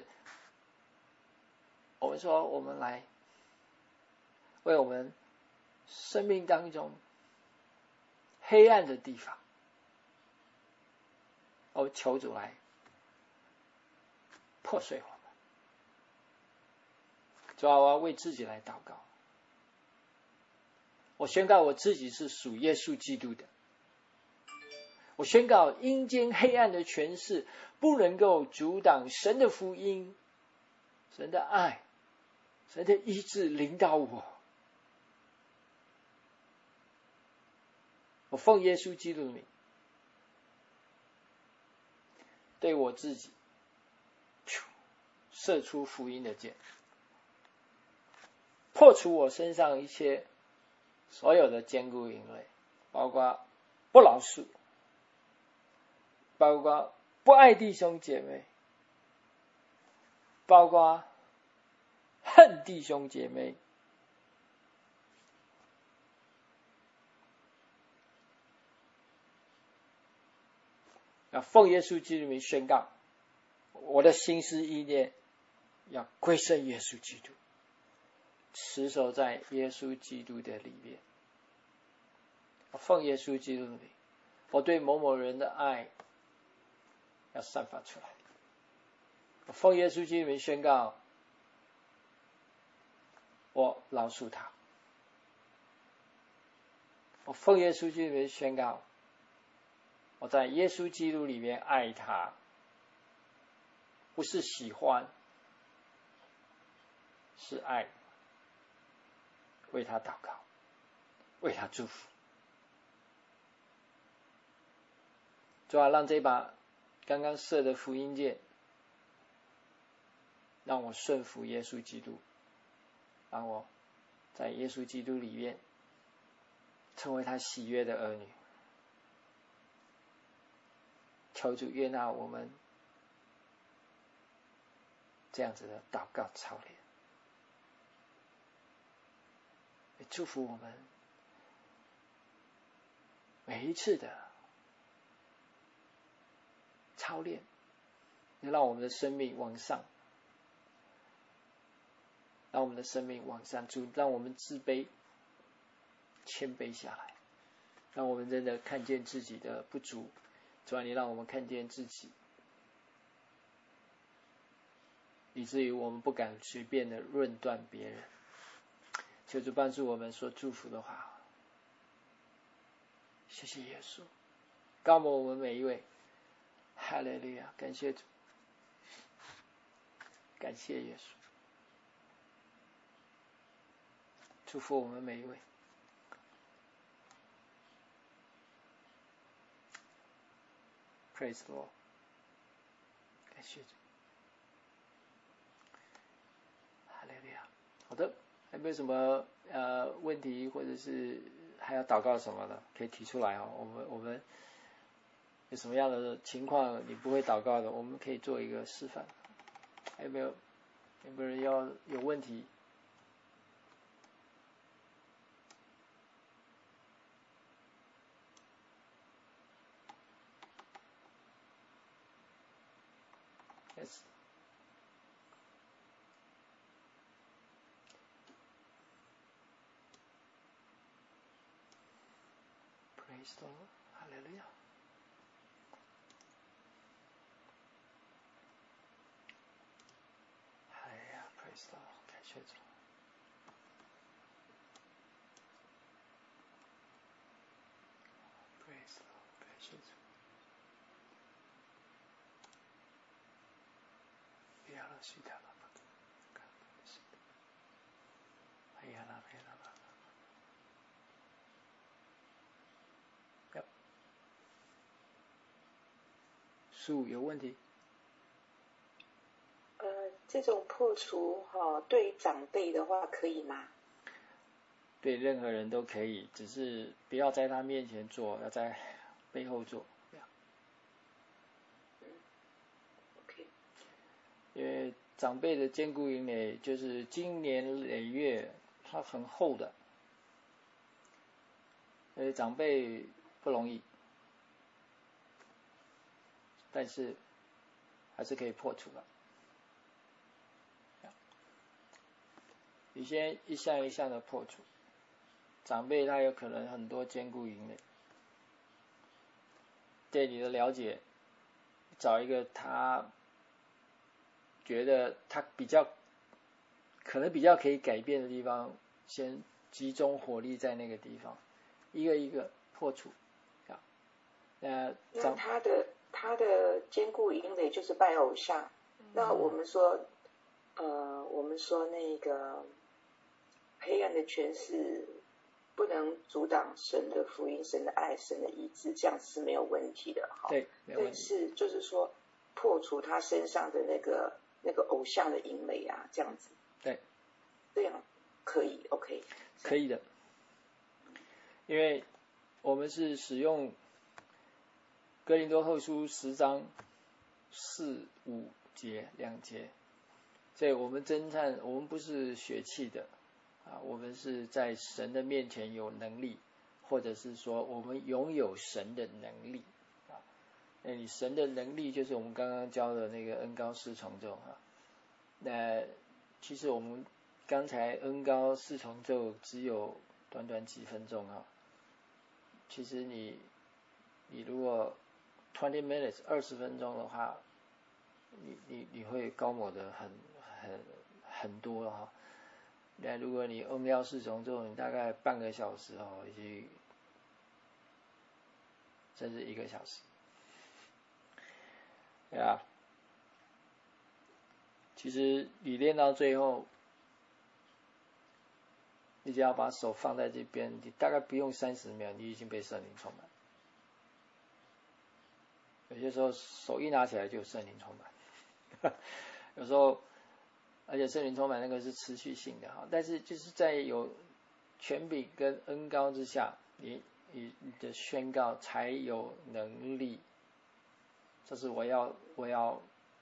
我们说我们来为我们生命当中黑暗的地方，我求主来破碎我们。主啊，我要为自己来祷告。我宣告我自己是属耶稣基督的。我宣告阴间黑暗的权势不能够阻挡神的福音、神的爱、神的医治领导我。我奉耶稣基督的名，对我自己射出福音的箭，破除我身上一切所有的坚固营垒，包括不饶恕，包括不爱弟兄姐妹，包括恨弟兄姐妹。要奉耶稣基督名宣告，我的心思意念要归顺耶稣基督，持守在耶稣基督的里面。奉耶稣基督的名，我对某某人的爱要散发出来。我奉耶稣基督的名宣告，我饶恕他。我奉耶稣基督的名宣告，我在耶稣基督里面爱他，不是喜欢，是爱，为他祷告，为他祝福。主啊，让这把刚刚射的福音箭，让我顺服耶稣基督，让我在耶稣基督里面成为他喜悦的儿女。求主悦纳我们这样子的祷告操练，也祝福我们每一次的操练，让我们的生命往上，让我们的生命往上，主让我们自卑谦卑下来，让我们真的看见自己的不足。主啊，你让我们看见自己，以至于我们不敢随便的论断别人。求主帮助我们说祝福的话。谢谢耶稣，高摩我们每一位。哈利路亚，感谢主，感谢耶稣，祝福我们每一位。Praise the Lord， 感谢主，哈利路亚。好的，还有没有什么呃问题，或者是还要祷告什么的，可以提出来哦。我们我们有什么样的情况你不会祷告的，我们可以做一个示范。还有没有有没有人要有问题？Yes。Praise the Lord， 哈利路亚。哈利路亚 ，Praise the Lord， 感谢主。Praise the Lord， 感谢主。不要让其他的不看，哎呀啦，哎呀啦。树有问题？ 这种破除哈、哦，对长辈的话可以吗？ 对任何人都可以，只是不要在他面前做，要在背后做。 嗯 ，OK。 因为长辈的坚固营垒就是经年累月，它很厚的，所以长辈不容易，但是还是可以破除的。你先一项一项的破除，长辈他有可能很多坚固营垒，对你的了解，找一个他觉得他比较可能比较可以改变的地方，先集中火力在那个地方，一个一个破除。啊，那那他的他的坚固营垒就是拜偶像。嗯、那我们说，呃，我们说那个黑暗的权势不能阻挡神的福音、神的爱、神的医治，这样是没有问题的哈。 对，没问题。 但是就是说破除他身上的那个那个偶像的营垒啊，这样子。 对， 这样可以 ，OK。 可以的，因为我们是使用哥林多后书十章四五节两节，所以我们侦探，我们不是血气的啊，我们是在神的面前有能力，或者是说我们拥有神的能力啊。那你神的能力就是我们刚刚教的那个恩高四重奏啊。那其实我们刚才恩高四重奏只有短短几分钟啊，其实你你如果twenty minutes 二十分钟的话，你你你会高抹的很很很多哈。那如果你恩高四重奏，你大概半个小时哦，以及甚至一个小时，对啊。其实你练到最后，你只要把手放在这边，你大概不用三十秒，你已经被圣灵充满。有些时候手一拿起来就有圣灵充满，有时候而且圣灵充满那个是持续性的哈，但是就是在有权柄跟恩膏之下，你你你的宣告才有能力。这是我要我要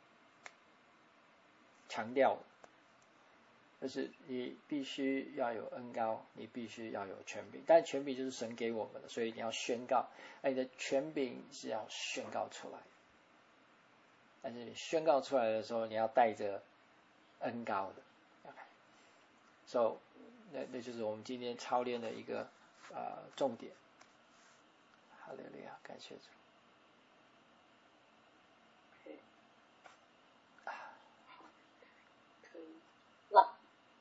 强调的，就是你必须要有恩膏，你必须要有权柄，但权柄就是神给我们的，所以你要宣告，而你的权柄是要宣告出来。但是你宣告出来的时候，你要带着恩膏的。So， 那那就是我们今天操练的一个呃重点。哈利路亚，感谢主。 老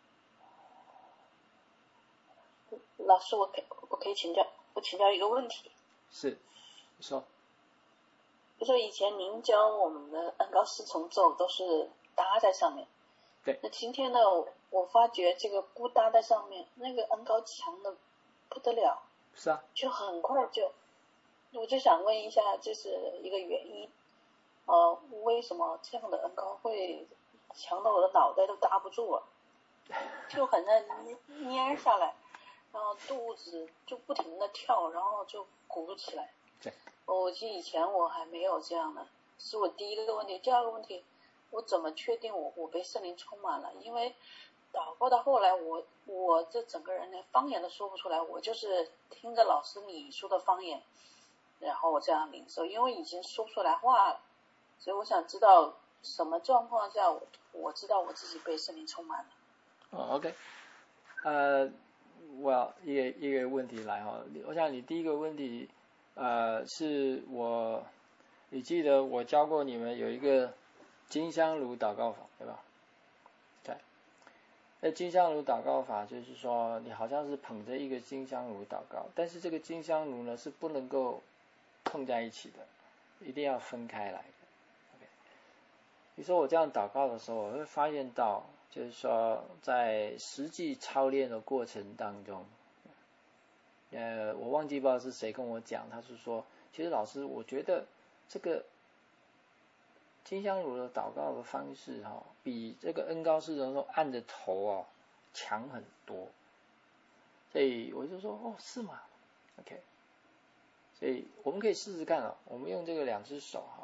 老师，我可我可以请教，我请教一个问题。 是，你说。 就说以前您教我们的恩膏四重奏都是搭在上面， 对。 那今天呢，我发觉这个不搭在上面，那个恩膏强的不得了。 是啊。 就很快就，我就想问一下，这是一个原因，呃，为什么这样的恩膏会强到我的脑袋都搭不住了，就很难蔫下来，然后肚子就不停的跳，然后就鼓不起来。 对。 我记得以前我还没有这样的，这是我第一个问题。第二个问题，我怎么确定我我被圣灵充满了？因为祷告到后来，我我这整个人连方言都说不出来，我就是听着老师你说的方言，然后我这样领受，因为已经说不出来话了，所以我想知道什么状况下我我知道我自己被圣灵充满了。 哦 ，OK， 呃，我一个一个问题来哈，我想你第一个问题。呃，是我，你记得我教过你们有一个金香炉祷告法，对吧？对。那金香炉祷告法就是说，你好像是捧着一个金香炉祷告，但是这个金香炉呢是不能够碰在一起的，一定要分开来的。OK。你说我这样祷告的时候，我会发现到，就是说在实际操练的过程当中。呃，我忘记不知道是谁跟我讲，他是说，其实老师，我觉得这个金香炉的祷告的方式哈、哦，比这个恩高侍从说按着头哦强很多。所以我就说哦是吗 ？OK， 所以我们可以试试看哦，我们用这个两只手哈、哦，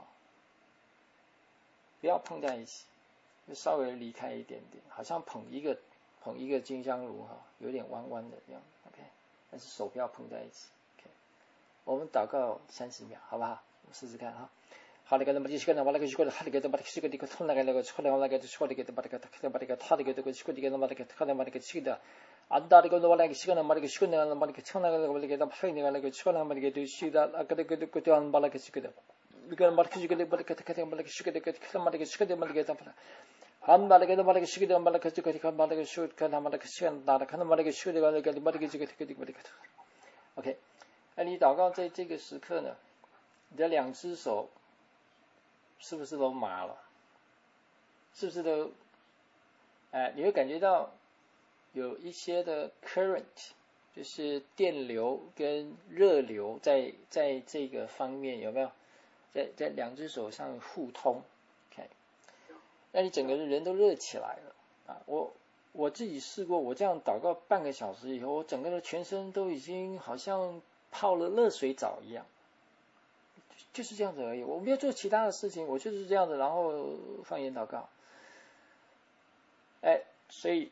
不要碰在一起，就稍微离开一点点，好像捧一个捧一个金香炉哈、哦，有点弯弯的这样 OK， 但是手不要碰在一起 OK。我们祷告三十秒，好不好？我们试试看哈。好的，给他们这些个，我那个说的，好的，给他们这些个，这个从那个那个从那个那个说的，给他们这个，给他们这个，他的这个说的，给他们这个，他们这个吃的，安达这个我那个说的，我那个说的，我那个从那个那个给他们配那个那个说的，我那个都吃的，那个那个那个都安把那个说的，这个把那个说的，把那个他他把那个说的，给他们这个说的，我那个他们。安把那个把那个说的，把那个这个他把那个说，看他们那个说的，那看他们那个说的，那个把那个这个这个这个这个 ，OK。那你祷告在这个时刻呢，你的两只手是不是都麻了？是不是都？哎，你会感觉到有一些的 current， 就是电流跟热流在在这个方面有没有？在在两只手上互通 ，OK， 那你整个人都热起来了啊！我我自己试过，我这样祷告半个小时以后，我整个的全身都已经好像泡了热水澡一样，就是这样子而已。我没有做其他的事情，我就是这样子，然后放言祷告。哎，所以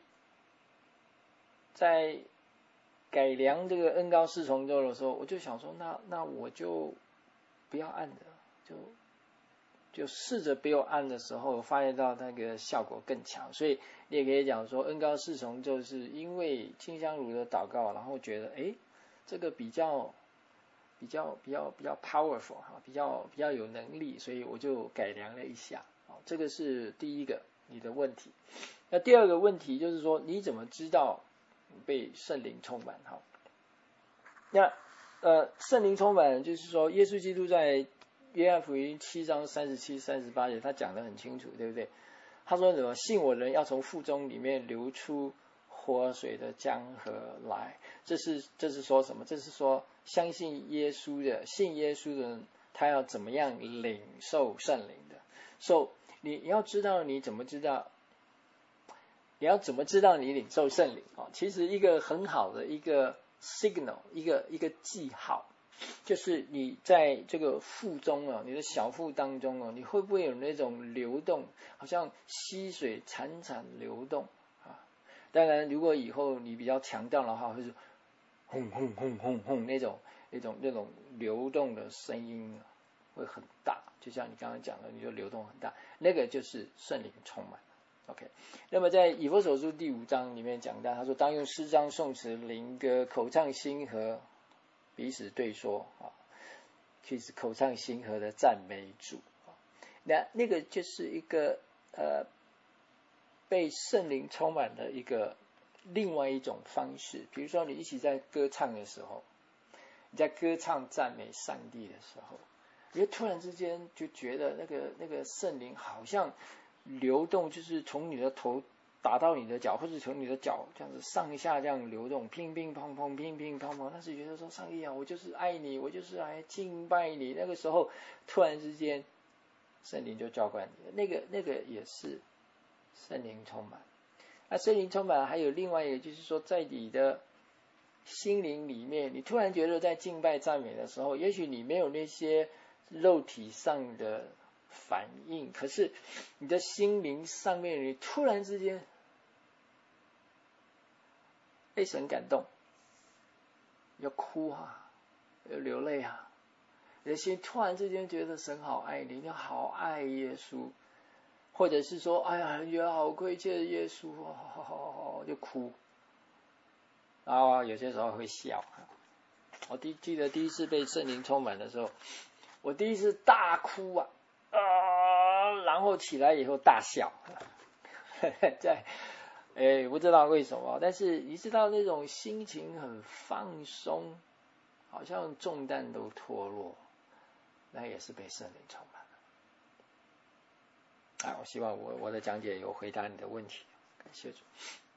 在改良这个恩高侍从咒的时候，我就想说，那那我就不要按的，就就试着不要按的时候，发现到那个效果更强。所以你也可以讲说，恩高侍从咒是因为金香炉的祷告，然后觉得哎，这个比较比较比较比较 powerful 哈，比较比较有能力，所以我就改良了一下。好，这个是第一个你的问题。那第二个问题就是说，你怎么知道被圣灵充满？哈，那呃，圣灵充满就是说，耶稣基督在约翰福音七章三十七、三十八节，他讲得很清楚，对不对？他说什么？信我人要从腹中里面流出活水的江河来。这是这是说什么？这是说相信耶稣的、信耶稣的人，他要怎么样领受圣灵的？所以你要知道，你怎么知道？你要怎么知道你领受圣灵啊？其实一个很好的一个 signal， 一个一个记号，就是你在这个腹中啊，你的小腹当中啊，你会不会有那种流动，好像溪水潺潺流动啊？当然，如果以后你比较强调的话，会是轰轰轰轰轰那种那种那种流动的声音会很大，就像你刚刚讲的，你就流动很大，那个就是圣灵充满。OK， 那么在以弗所书第五章里面讲到，他说当用诗章、颂词、灵歌、口唱心和彼此对说啊，其实口唱心和的赞美主啊，那那个就是一个呃被圣灵充满的一个另外一种方式。比如说你一起在歌唱的时候，你在歌唱赞美上帝的时候，你就突然之间就觉得那个那个圣灵好像流动，就是从你的头打到你的脚，或者从你的脚这样子上下这样流动，乒乒乓乓，乒乒乓乓。但是觉得说，上帝啊，我就是爱你，我就是来敬拜你。那个时候，突然之间，圣灵就浇灌你了。那个那个也是圣灵充满。那圣灵充满还有另外一个，就是说，在你的心灵里面，你突然觉得在敬拜赞美的时候，也许你没有那些肉体上的反应，可是你的心灵上面，你突然之间被神感动，要哭啊，要流泪啊，你的心突然之间觉得神好爱你，你好爱耶稣，或者是说，哎呀，觉得好亏欠耶稣哦，就哭，然后有些时候会笑。我第记得第一次被圣灵充满的时候，我第一次大哭啊。啊，然后起来以后大笑，在哎不知道为什么，但是你知道那种心情很放松，好像重担都脱落，那也是被圣灵充满了。啊，我希望我我的讲解有回答你的问题，感谢主。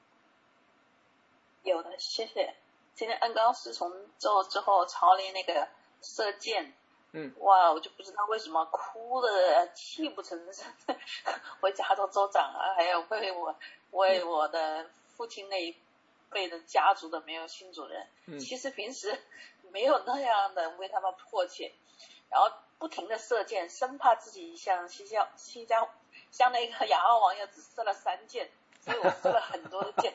有的，谢谢。今天恩高侍从咒之后，朝林那个射箭嗯， 哇，我就不知道为什么哭的泣不成声，回加州州长啊，还有为我为我的父亲那一辈的家族的没有信主人， 嗯， 其实平时没有那样的为他们迫切，然后不停的射箭，生怕自己像西江西江像那个亚奥王一样只射了三箭，所以我射了很多的箭。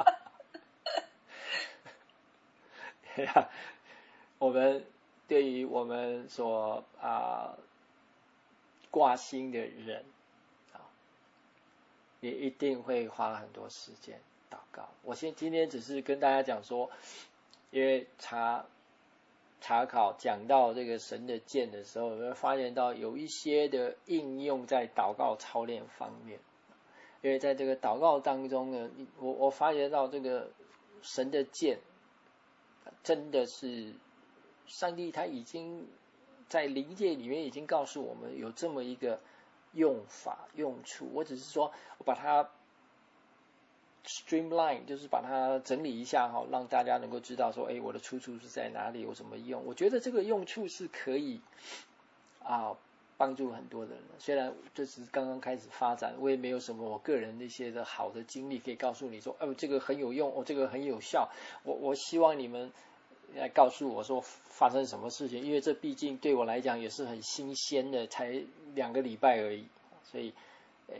呀，我们对于我们所啊、呃、挂心的人啊，也一定会花很多时间祷告。我先今天只是跟大家讲说，因为查查考讲到这个神的剑的时候，我们发现到有一些的应用在祷告操练方面。因为在这个祷告当中呢，我我发觉到这个神的剑真的是上帝他已经在灵界里面已经告诉我们有这么一个用法用处。我只是说我把它 streamline， 就是把它整理一下哈，让大家能够知道说，哎，我的出处是在哪里，我怎么用。我觉得这个用处是可以啊帮助很多的人。虽然这是刚刚开始发展，我也没有什么我个人那些的好的经历可以告诉你说，哦，这个很有用，哦，这个很有效。我我希望你们来告诉我说发生什么事情，因为这毕竟对我来讲也是很新鲜的，才两个礼拜而已，所以呃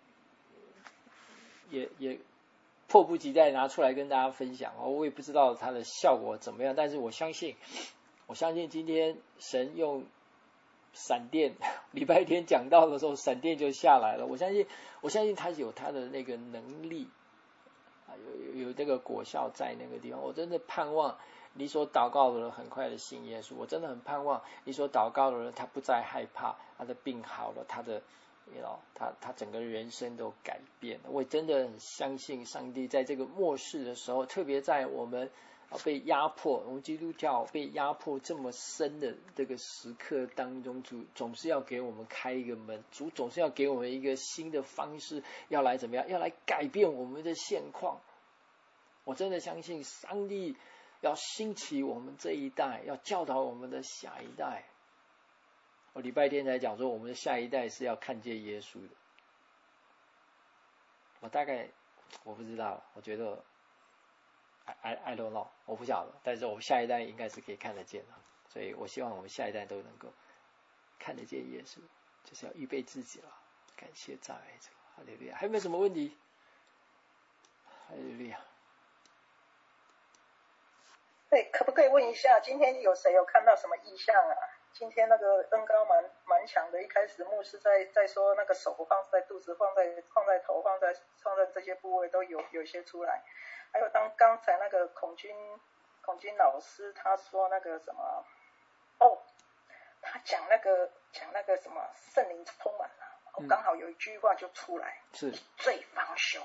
也也迫不及待拿出来跟大家分享。我也不知道它的效果怎么样，但是我相信，我相信今天神用闪电，礼拜天讲到的时候，闪电就下来了。我相信，我相信他有他的那个能力啊，有有有这个果效在那个地方。我真的盼望你所祷告的人很快的信耶稣。我真的很盼望你所祷告的人他不再害怕，他的病好了，他的you know, 他他整个人生都改变了。我真的很相信上帝在这个末世的时候，特别在我们被压迫，我们基督教被压迫这么深的这个时刻当中，主总是要给我们开一个门，主总是要给我们一个新的方式，要来怎么样，要来改变我们的现况。我真的相信上帝要兴起我们这一代，要教导我们的下一代。我礼拜天才讲说，我们的下一代是要看见耶稣的。我大概我不知道，我觉得 I I don't know， 我不晓得，但是我们下一代应该是可以看得见的，所以我希望我们下一代都能够看得见耶稣，就是要预备自己了。感谢赞美主，哈利路亚。还有没有什么问题？哈利路亚。 对，可不可以问一下，今天有谁有看到什么异象啊？今天那个恩膏蛮蛮强的，一开始牧师在在说那个手放在肚子，放在放在头，放在放在这些部位都有有些出来。还有当刚才那个孔君孔君老师他说那个什么，哦，他讲那个讲那个什么圣灵充满了，哦，刚好有一句话就出来， 是最方休。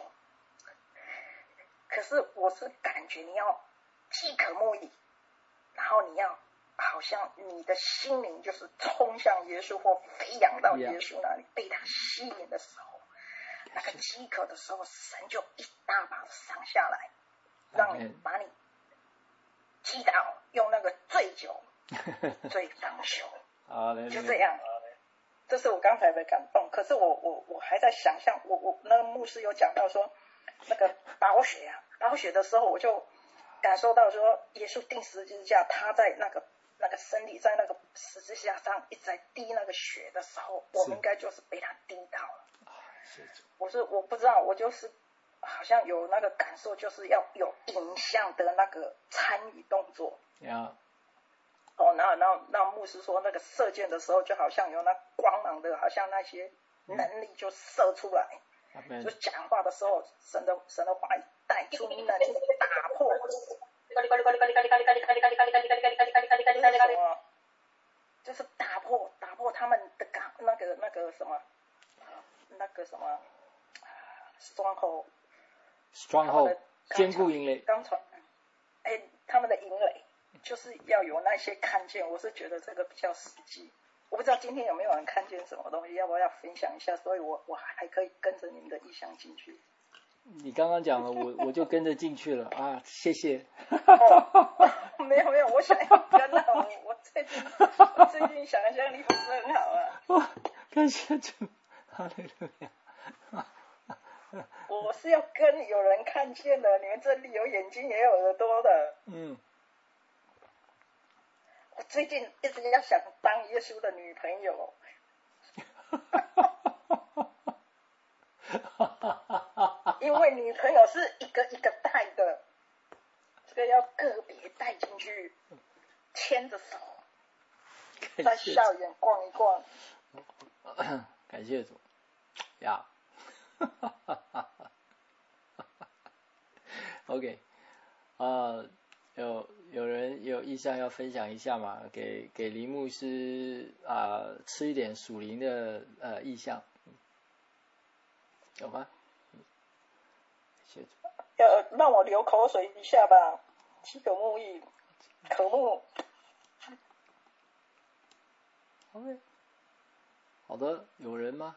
可是我是感觉你要饥渴慕义，然后你要好像你的心灵就是冲向耶稣或飞扬到耶稣那里， yeah. 被他吸引的时候，那个饥渴的时候，神就一大把的赏下来，让你把你击倒，用那个醉酒醉方休，就这样。这是我刚才的感动。可是我我我还在想象，我我那个牧师有讲到说那个宝血啊，宝血的时候，我就感受到说，耶稣钉十字架，他在那个那个身体在那个十字架上一直在滴那个血的时候，我们应该就是被他滴到了。我是我不知道，我就是好像有那个感受，就是要有影像的那个参与动作。 Yeah. 哦，然后然后那牧师说，那个射箭的时候，就好像有那光芒的，好像那些能力就射出来。 Amen. 就讲话的时候，神的神的话语带出能力，打破。就是打破打破他们的刚那个那个什么那个什么 stronghold stronghold 坚固营垒， 刚传哎他们的营垒就是要有那些看见。我是觉得这个比较实际。我不知道今天有没有人看见什么东西，要不要分享一下？所以我我还可以跟着你们的意向进去。 你刚刚讲了，我我就跟着进去了啊，谢谢。 哦，没有没有，我想要跟了，我我最近我最近想象力不是很好啊。 哇，感谢主，哈利路亚。 我是要跟有人看见的，你们这里有眼睛也有耳朵的。 嗯。 我最近一直要想当耶稣的女朋友。因为女朋友是一个一个带的，这个要个别带进去，牵着手，在校园逛一逛。 感谢主呀。OK， 啊、呃，有有人有意向要分享一下吗？给给林牧师啊、呃、吃一点属灵的呃意向，有吗？谢主。 要让我流口水一下吧，饥渴慕义，渴慕。 OK， 好的，有人吗？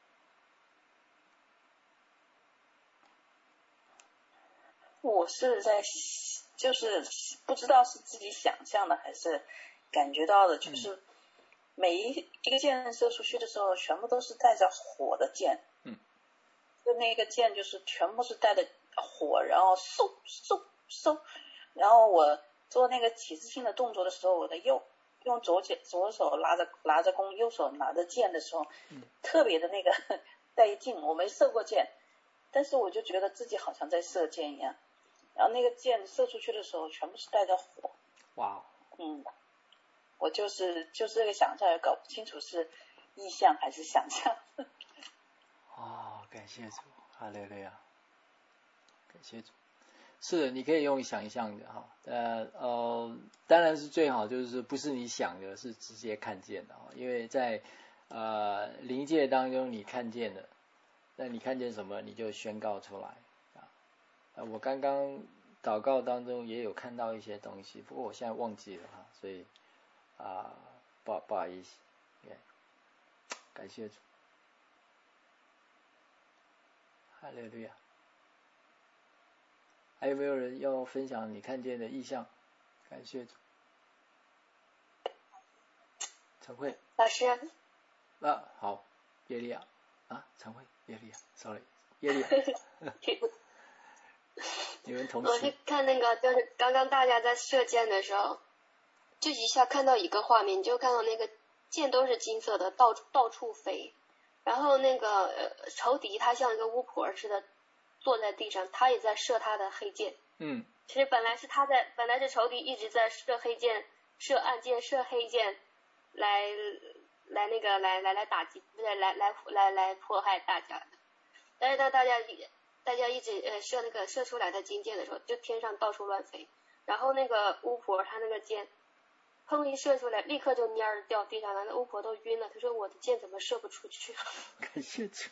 我是在，就是不知道是自己想象的还是感觉到的，就是每一一个箭射出去的时候，全部都是带着火的箭。 嗯。 就那个箭就是全部是带着火，然后嗖嗖嗖，然后我做那个起势性的动作的时候，我的右用左脚左手拿着拿着弓，右手拿着箭的时候， 嗯、 特别的那个带劲。我没射过箭，但是我就觉得自己好像在射箭一样。然后那个箭射出去的时候，全部是带着火。 哇。 嗯，我就是就是这个想象，也搞不清楚是意象还是想象。 哦，感谢主，哈利路亚，感谢主。是的，你可以用想象的哈，呃呃，当然是最好就是不是你想的，是直接看见的哈，因为在呃灵界当中你看见的，那你看见什么你就宣告出来啊。我刚刚祷告当中也有看到一些东西，不过我现在忘记了哈，所以啊、呃、不不好意思，感谢主。哈利路亚。还有没有人要分享你看见的意象？感谢主。陈慧。 老师。 啊，好，耶利亚啊，陈慧，耶利亚 ，sorry， 耶利亚。你们同时。 我是看那个，就是刚刚大家在射箭的时候，就一下看到一个画面，你就看到那个箭都是金色的，到到处飞。然后那个呃仇敌他像一个巫婆似的坐在地上，他也在射他的黑箭。 嗯。 其实本来是他在，本来是仇敌一直在射黑箭、射暗箭、射黑箭，来来那个来来来打击，来来来来来迫害大家的。但是当大家大家一直呃射那个射出来的金箭的时候，就天上到处乱飞。然后那个巫婆她那个箭，砰一射出来，立刻就蔫儿掉地上了，那巫婆都晕了。她说我的箭怎么射不出去？ 感谢主。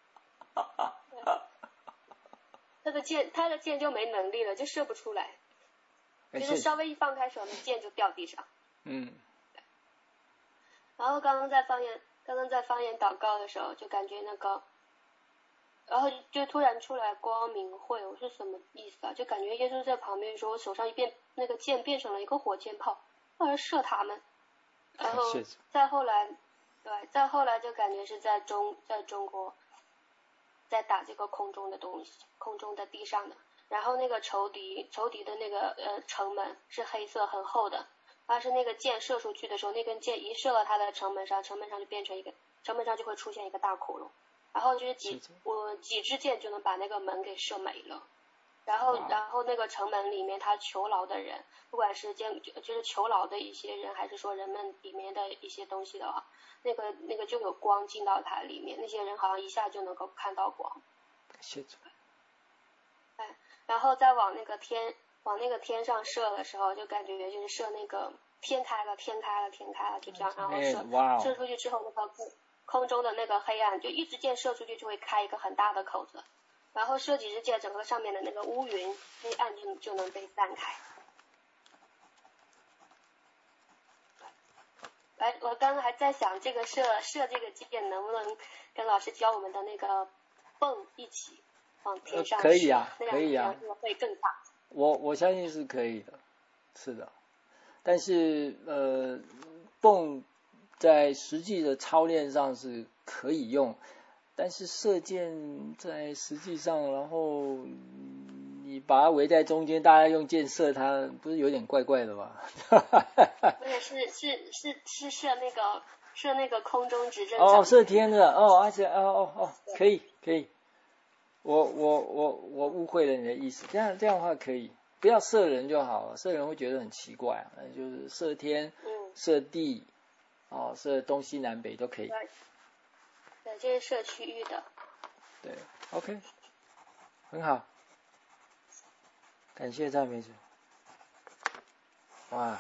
他的箭，他的箭就没能力了，就射不出来，就是稍微一放开手，那箭就掉地上。 嗯。 然后刚刚在方言，刚刚在方言祷告的时候，就感觉那个，然后就突然出来光明会，我是什么意思啊？就感觉耶稣在旁边说，我手上一变那个箭变成了一个火箭炮，后来射他们。然后再后来，对，再后来就感觉是在中在中国。在打这个空中的东西，空中的地上的，然后那个仇敌仇敌的那个呃城门是黑色很厚的，但是那个箭射出去的时候，那根箭一射到它的城门上，城门上就变成一个城门上就会出现一个大窟窿，然后就是几我几支箭就能把那个门给射没了。然后然后那个城门里面他囚牢的人，不管是监就是囚牢的一些人，还是说人们里面的一些东西的话，那个那个就有光进到它里面，那些人好像一下就能够看到光。 谢主。 哎，然后再往那个天往那个天上射的时候，就感觉就是射那个天开了天开了天开了，就这样，然后射、 哎、 射出去之后，那个空中的那个黑暗就一支箭射出去就会开一个很大的口子。然后射几支箭，整个上面的那个乌云黑暗就就能被散开。哎，我刚刚还在想，这个射射这个箭能不能跟老师教我们的那个蹦一起？ 往天上可以啊， 那可以啊， 会更大。 我我相信是可以的，是的。但是呃，泵在实际的操练上是可以用，但是射箭在实际上，然后你把它围在中间，大家用箭射它，不是有点怪怪的吗？ 不是，是是是是射那个射那个空中直升哦，射天的哦，而且哦哦哦，可以可以。我我我我误会了你的意思，这样这样的话可以，不要射人就好了，射人会觉得很奇怪，就是射天、 嗯、 射地，哦，射东西南北都可以。 对，对，这是射区域的。 对 ，OK， 很好，感谢赞美主。哇，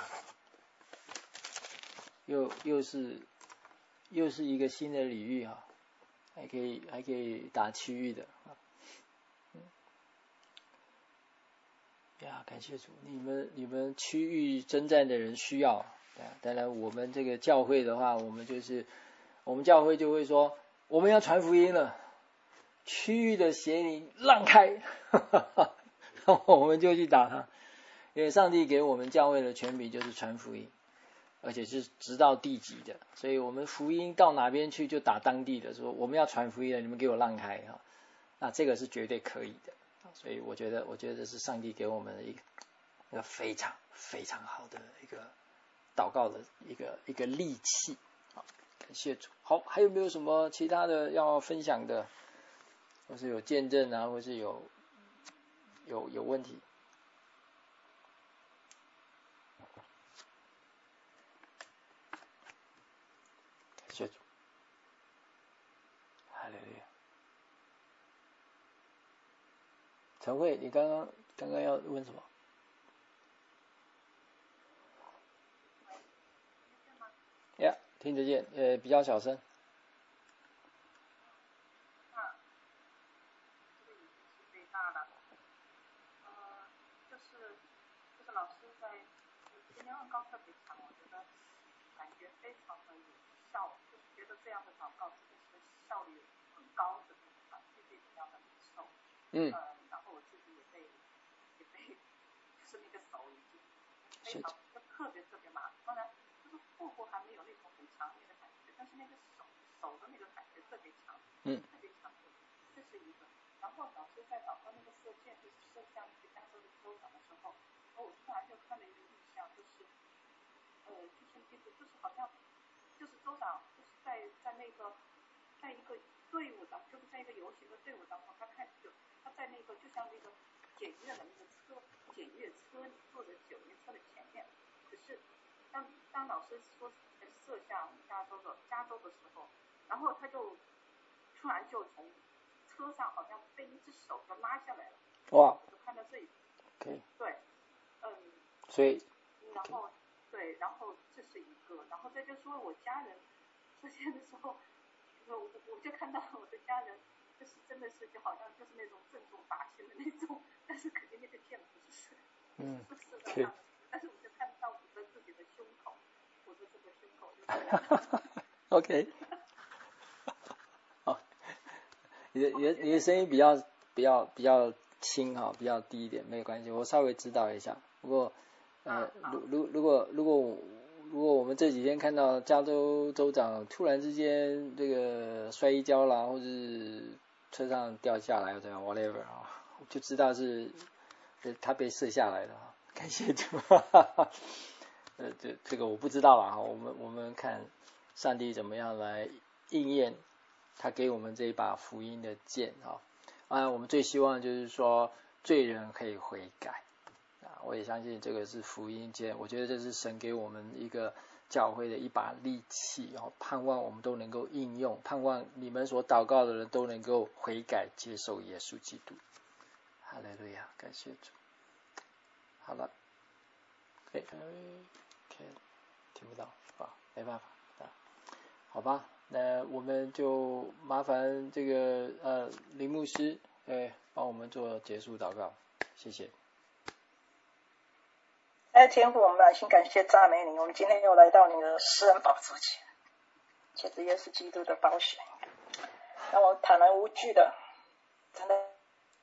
又又是又是一个新的领域哈，还可以还可以打区域的。呀，感谢主，你们你们区域征战的人需要，对啊，当然我们这个教会的话，我们就是我们教会就会说，我们要传福音了，区域的邪灵让开，然后我们就去打他，因为上帝给我们教会的权柄就是传福音，而且是直到地极的，所以我们福音到哪边去就打当地的，说我们要传福音了，你们给我让开哈，那这个是绝对可以的。所以我觉得，我觉得这是上帝给我们的一个一个非常非常好的一个祷告的一个一个利器。好，感谢主。好，还有没有什么其他的要分享的，或是有见证啊，或是有有有问题？感谢主。哈利路亚。陈慧，你刚刚刚刚要问什么？呀，听得见，呃，比较小声。 那这个已经是最大的，呃，就是就是老师在今天刚特别强，我觉得感觉非常的有效，就是觉得这样的祷告真的是效率很高的，啊，确实这样的领受。 嗯。 呃，然后我自己也被也被就是那个手已经非常就特别特别麻，当然就是腹部还没有那种很强烈的感觉，但是那个手手的那个感觉特别强， 嗯， 特别强烈，这是一个。然后老师在祷告那个射箭，就是射向一个加州的州长的时候，我突然就看了一个印象，就是呃，就是那个就是好像就是州长就是在在那个在一个队伍当，就是在一个游行的队伍当中，他看就他在那个就像那个检阅的那个车检阅车坐着检阅车的前面，可是当当老师说射向加州的加州的时候，然后他就突然就从车上好像被一只手就拉下来了。 哇！ 就看到这一， 可以。 对，嗯。 所以。 然后对，然后这是一个，然后再就说我家人射箭的时候，我我就看到我的家人，就是真的是就好像就是那种郑重打气的那种，但是肯定那个箭不是，嗯，不是的，okay. 但是我就看到我的自己的胸口，我的这个胸口就是。 OK。好，你的你的你的声音比较比较比较轻哈，比较低一点，没有关系，我稍微指导一下。不过呃，如如如果如果如果我们这几天看到加州州长突然之间这个摔一跤啦，或者是车上掉下来或者 whatever 啊，就知道是他被射下来的啊，感谢主。呃，这这个我不知道啦，我们我们看上帝怎么样来应验他给我们这一把福音的剑啊。啊，我们最希望就是说罪人可以悔改啊，我也相信这个是福音剑，我觉得这是神给我们一个教会的一把利器，然后盼望我们都能够应用，盼望你们所祷告的人都能够悔改接受耶稣基督。哈利路亚，感谢主。好了，哎，OK， 听不到啊，没办法啊，好吧。那我们就麻烦这个呃林牧师，哎，帮我们做结束祷告，谢谢。 哎，天父，我们满心感谢赞美你，我们今天又来到你的施恩宝座前，借着耶稣基督的宝血，让我坦然无惧的，真的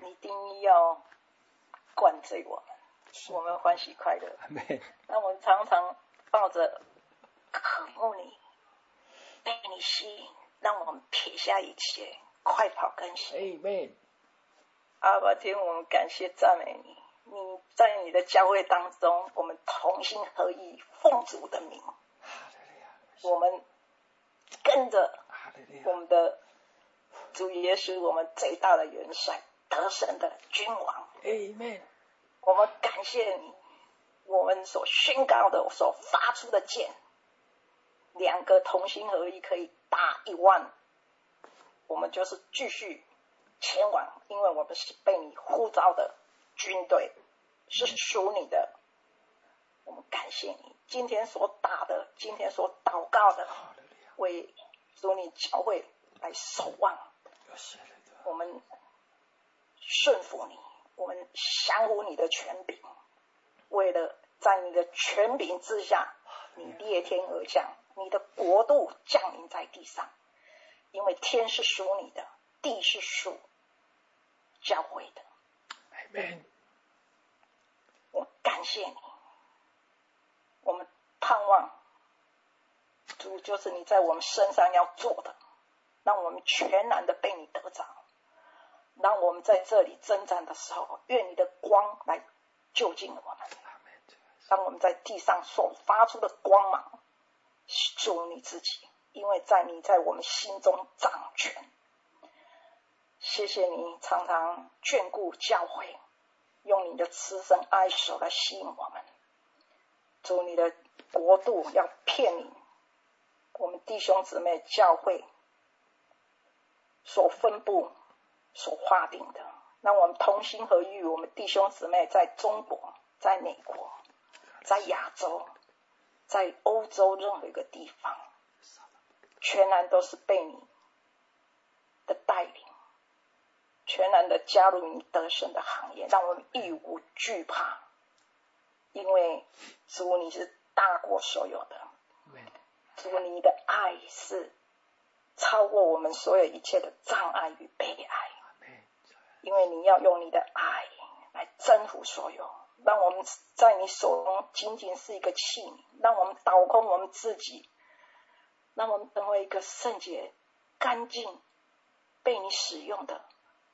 你一定要灌醉我们，我们欢喜快乐。那我们常常抱着渴慕你，被你吸引，让我们撇下一切，快跑跟随。 Amen。 阿爸天，我们感谢赞美你，你在你的教会当中，我们同心合意，奉主的名，我们跟着我们的主耶稣，我们最大的元帅，得胜的君王。 Amen。 我们感谢你，我们所宣告的、所发出的剑，两个同心合一可以打一万，我们就是继续前往，因为我们是被你呼召的军队，是属你的。我们感谢你，今天所打的，今天所祷告的，为主你教会来守望。我们顺服你，我们降服你的权柄，为了在你的权柄之下，你裂天而降，你的国度降临在地上。因为天是属你的，地是属教会的。 Amen。 我感谢你，我们盼望主就是你在我们身上要做的，让我们全然的被你得着。让我们在这里征战的时候，愿你的光来救近我们，让我们在地上所发出的光芒属你自己，因为在你在我们心中掌权。谢谢你常常眷顾教会，用你的慈神爱手来吸引我们。主，你的国度要骗你我们弟兄姊妹教会所分布所划定的，让我们同心合意，我们弟兄姊妹在中国、在美国、在亚洲、在欧洲任何一个地方，全然都是被你的带领，全然的加入你得胜的行业，让我们一无惧怕，因为主你是大过所有的，主你的爱是超过我们所有一切的障碍与悲哀，因为你要用你的爱来征服所有，让我们在你手中仅仅是一个器皿，让我们倒空我们自己，让我们成为一个圣洁、干净、被你使用的。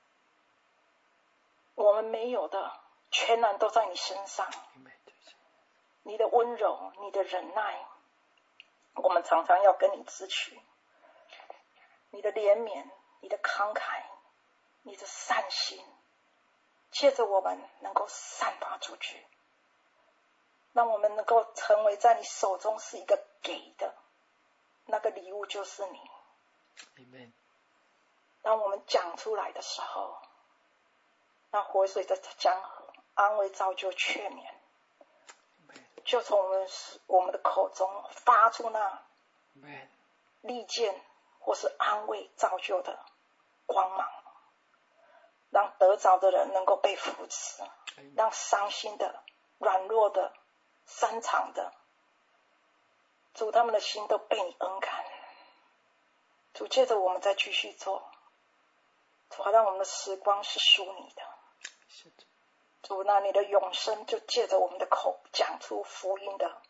我们没有的，全然都在你身上。你的温柔，你的忍耐，我们常常要跟你支取。你的怜悯，你的慷慨，你的善心，借着我们能够散发出去，让我们能够成为在你手中是一个给的那个礼物，就是你。 Amen。 当我们讲出来的时候，那活水的江河安慰造就劝勉，就从我们我们的口中发出那利剑或是安慰造就的光芒，让得着的人能够被扶持，让伤心的、软弱的、擅长的，主他们的心都被你恩感。主借着我们再继续做，主让我们的时光是属你的。主，那你的永生就借着我们的口讲出福音的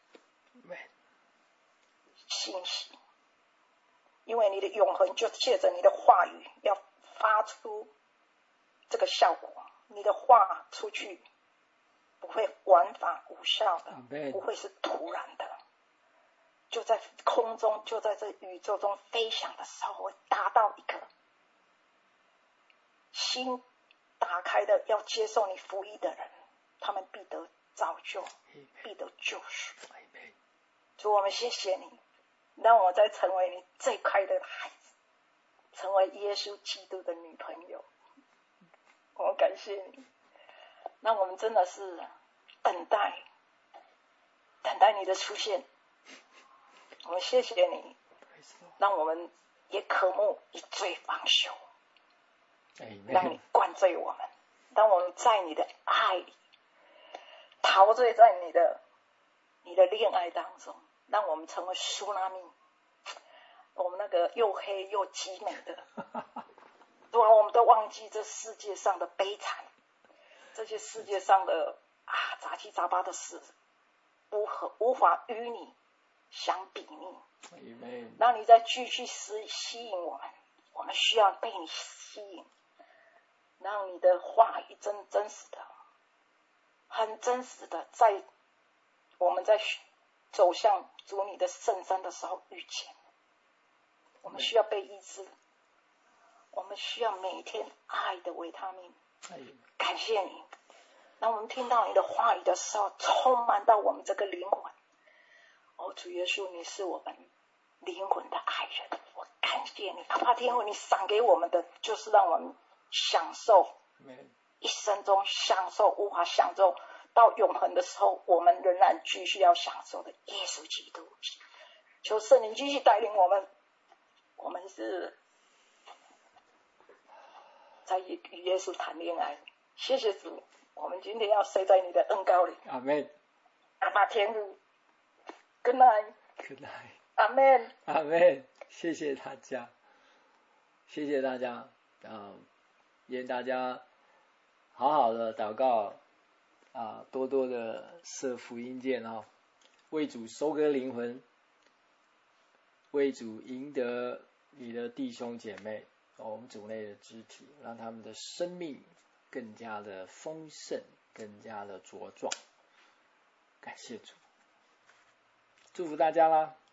信息，因为你的永恒就借着你的话语要发出这个效果，你的话出去不会玩法无效的，不会是突然的，就在空中，就在这宇宙中飞翔的时候，会达到一个心打开的要接受你福音的人，他们必得造就，必得救赎。主，我们谢谢你，让我再成为你最快乐的孩子，成为耶稣基督的女朋友。我们感谢你，那我们真的是等待等待你的出现。我们谢谢你，让我们也渴慕以罪方休，让你灌醉我们，让我们在你的爱里陶醉在你的你的恋爱当中，让我们成为苏拉密，我们那个又黑又极美的主啊，我们都忘记这世界上的悲惨，这些世界上的啊杂七杂八的事，无和无法与你相比拟。让你再继续吸吸引我们，我们需要被你吸引，让你的话语真真实的、很真实的，在我们在走向主你的圣山的时候遇见。我们需要被医治，我们需要每天爱的维他命。感谢你，当我们听到你的话语的时候，充满到我们这个灵魂。哦，主耶稣，你是我们灵魂的爱人，我感谢你，阿爸天父，你赏给我们的就是让我们享受一生中享受无法享受到永恒的时候，我们仍然继续要享受的耶稣基督。求圣灵继续带领我们，我们是在与耶稣谈恋爱。谢谢主，我们今天要睡在你的恩膏里。 阿们。 阿爸天父 ，Good night。Good night。 阿们。 阿们。谢谢大家，谢谢大家啊！愿大家好好的祷告啊，多多的设福音箭啊，为主收割灵魂，为主赢得你的弟兄姐妹，我们主内的肢体，让他们的生命更加的丰盛，更加的茁壮。感谢主，祝福大家啦！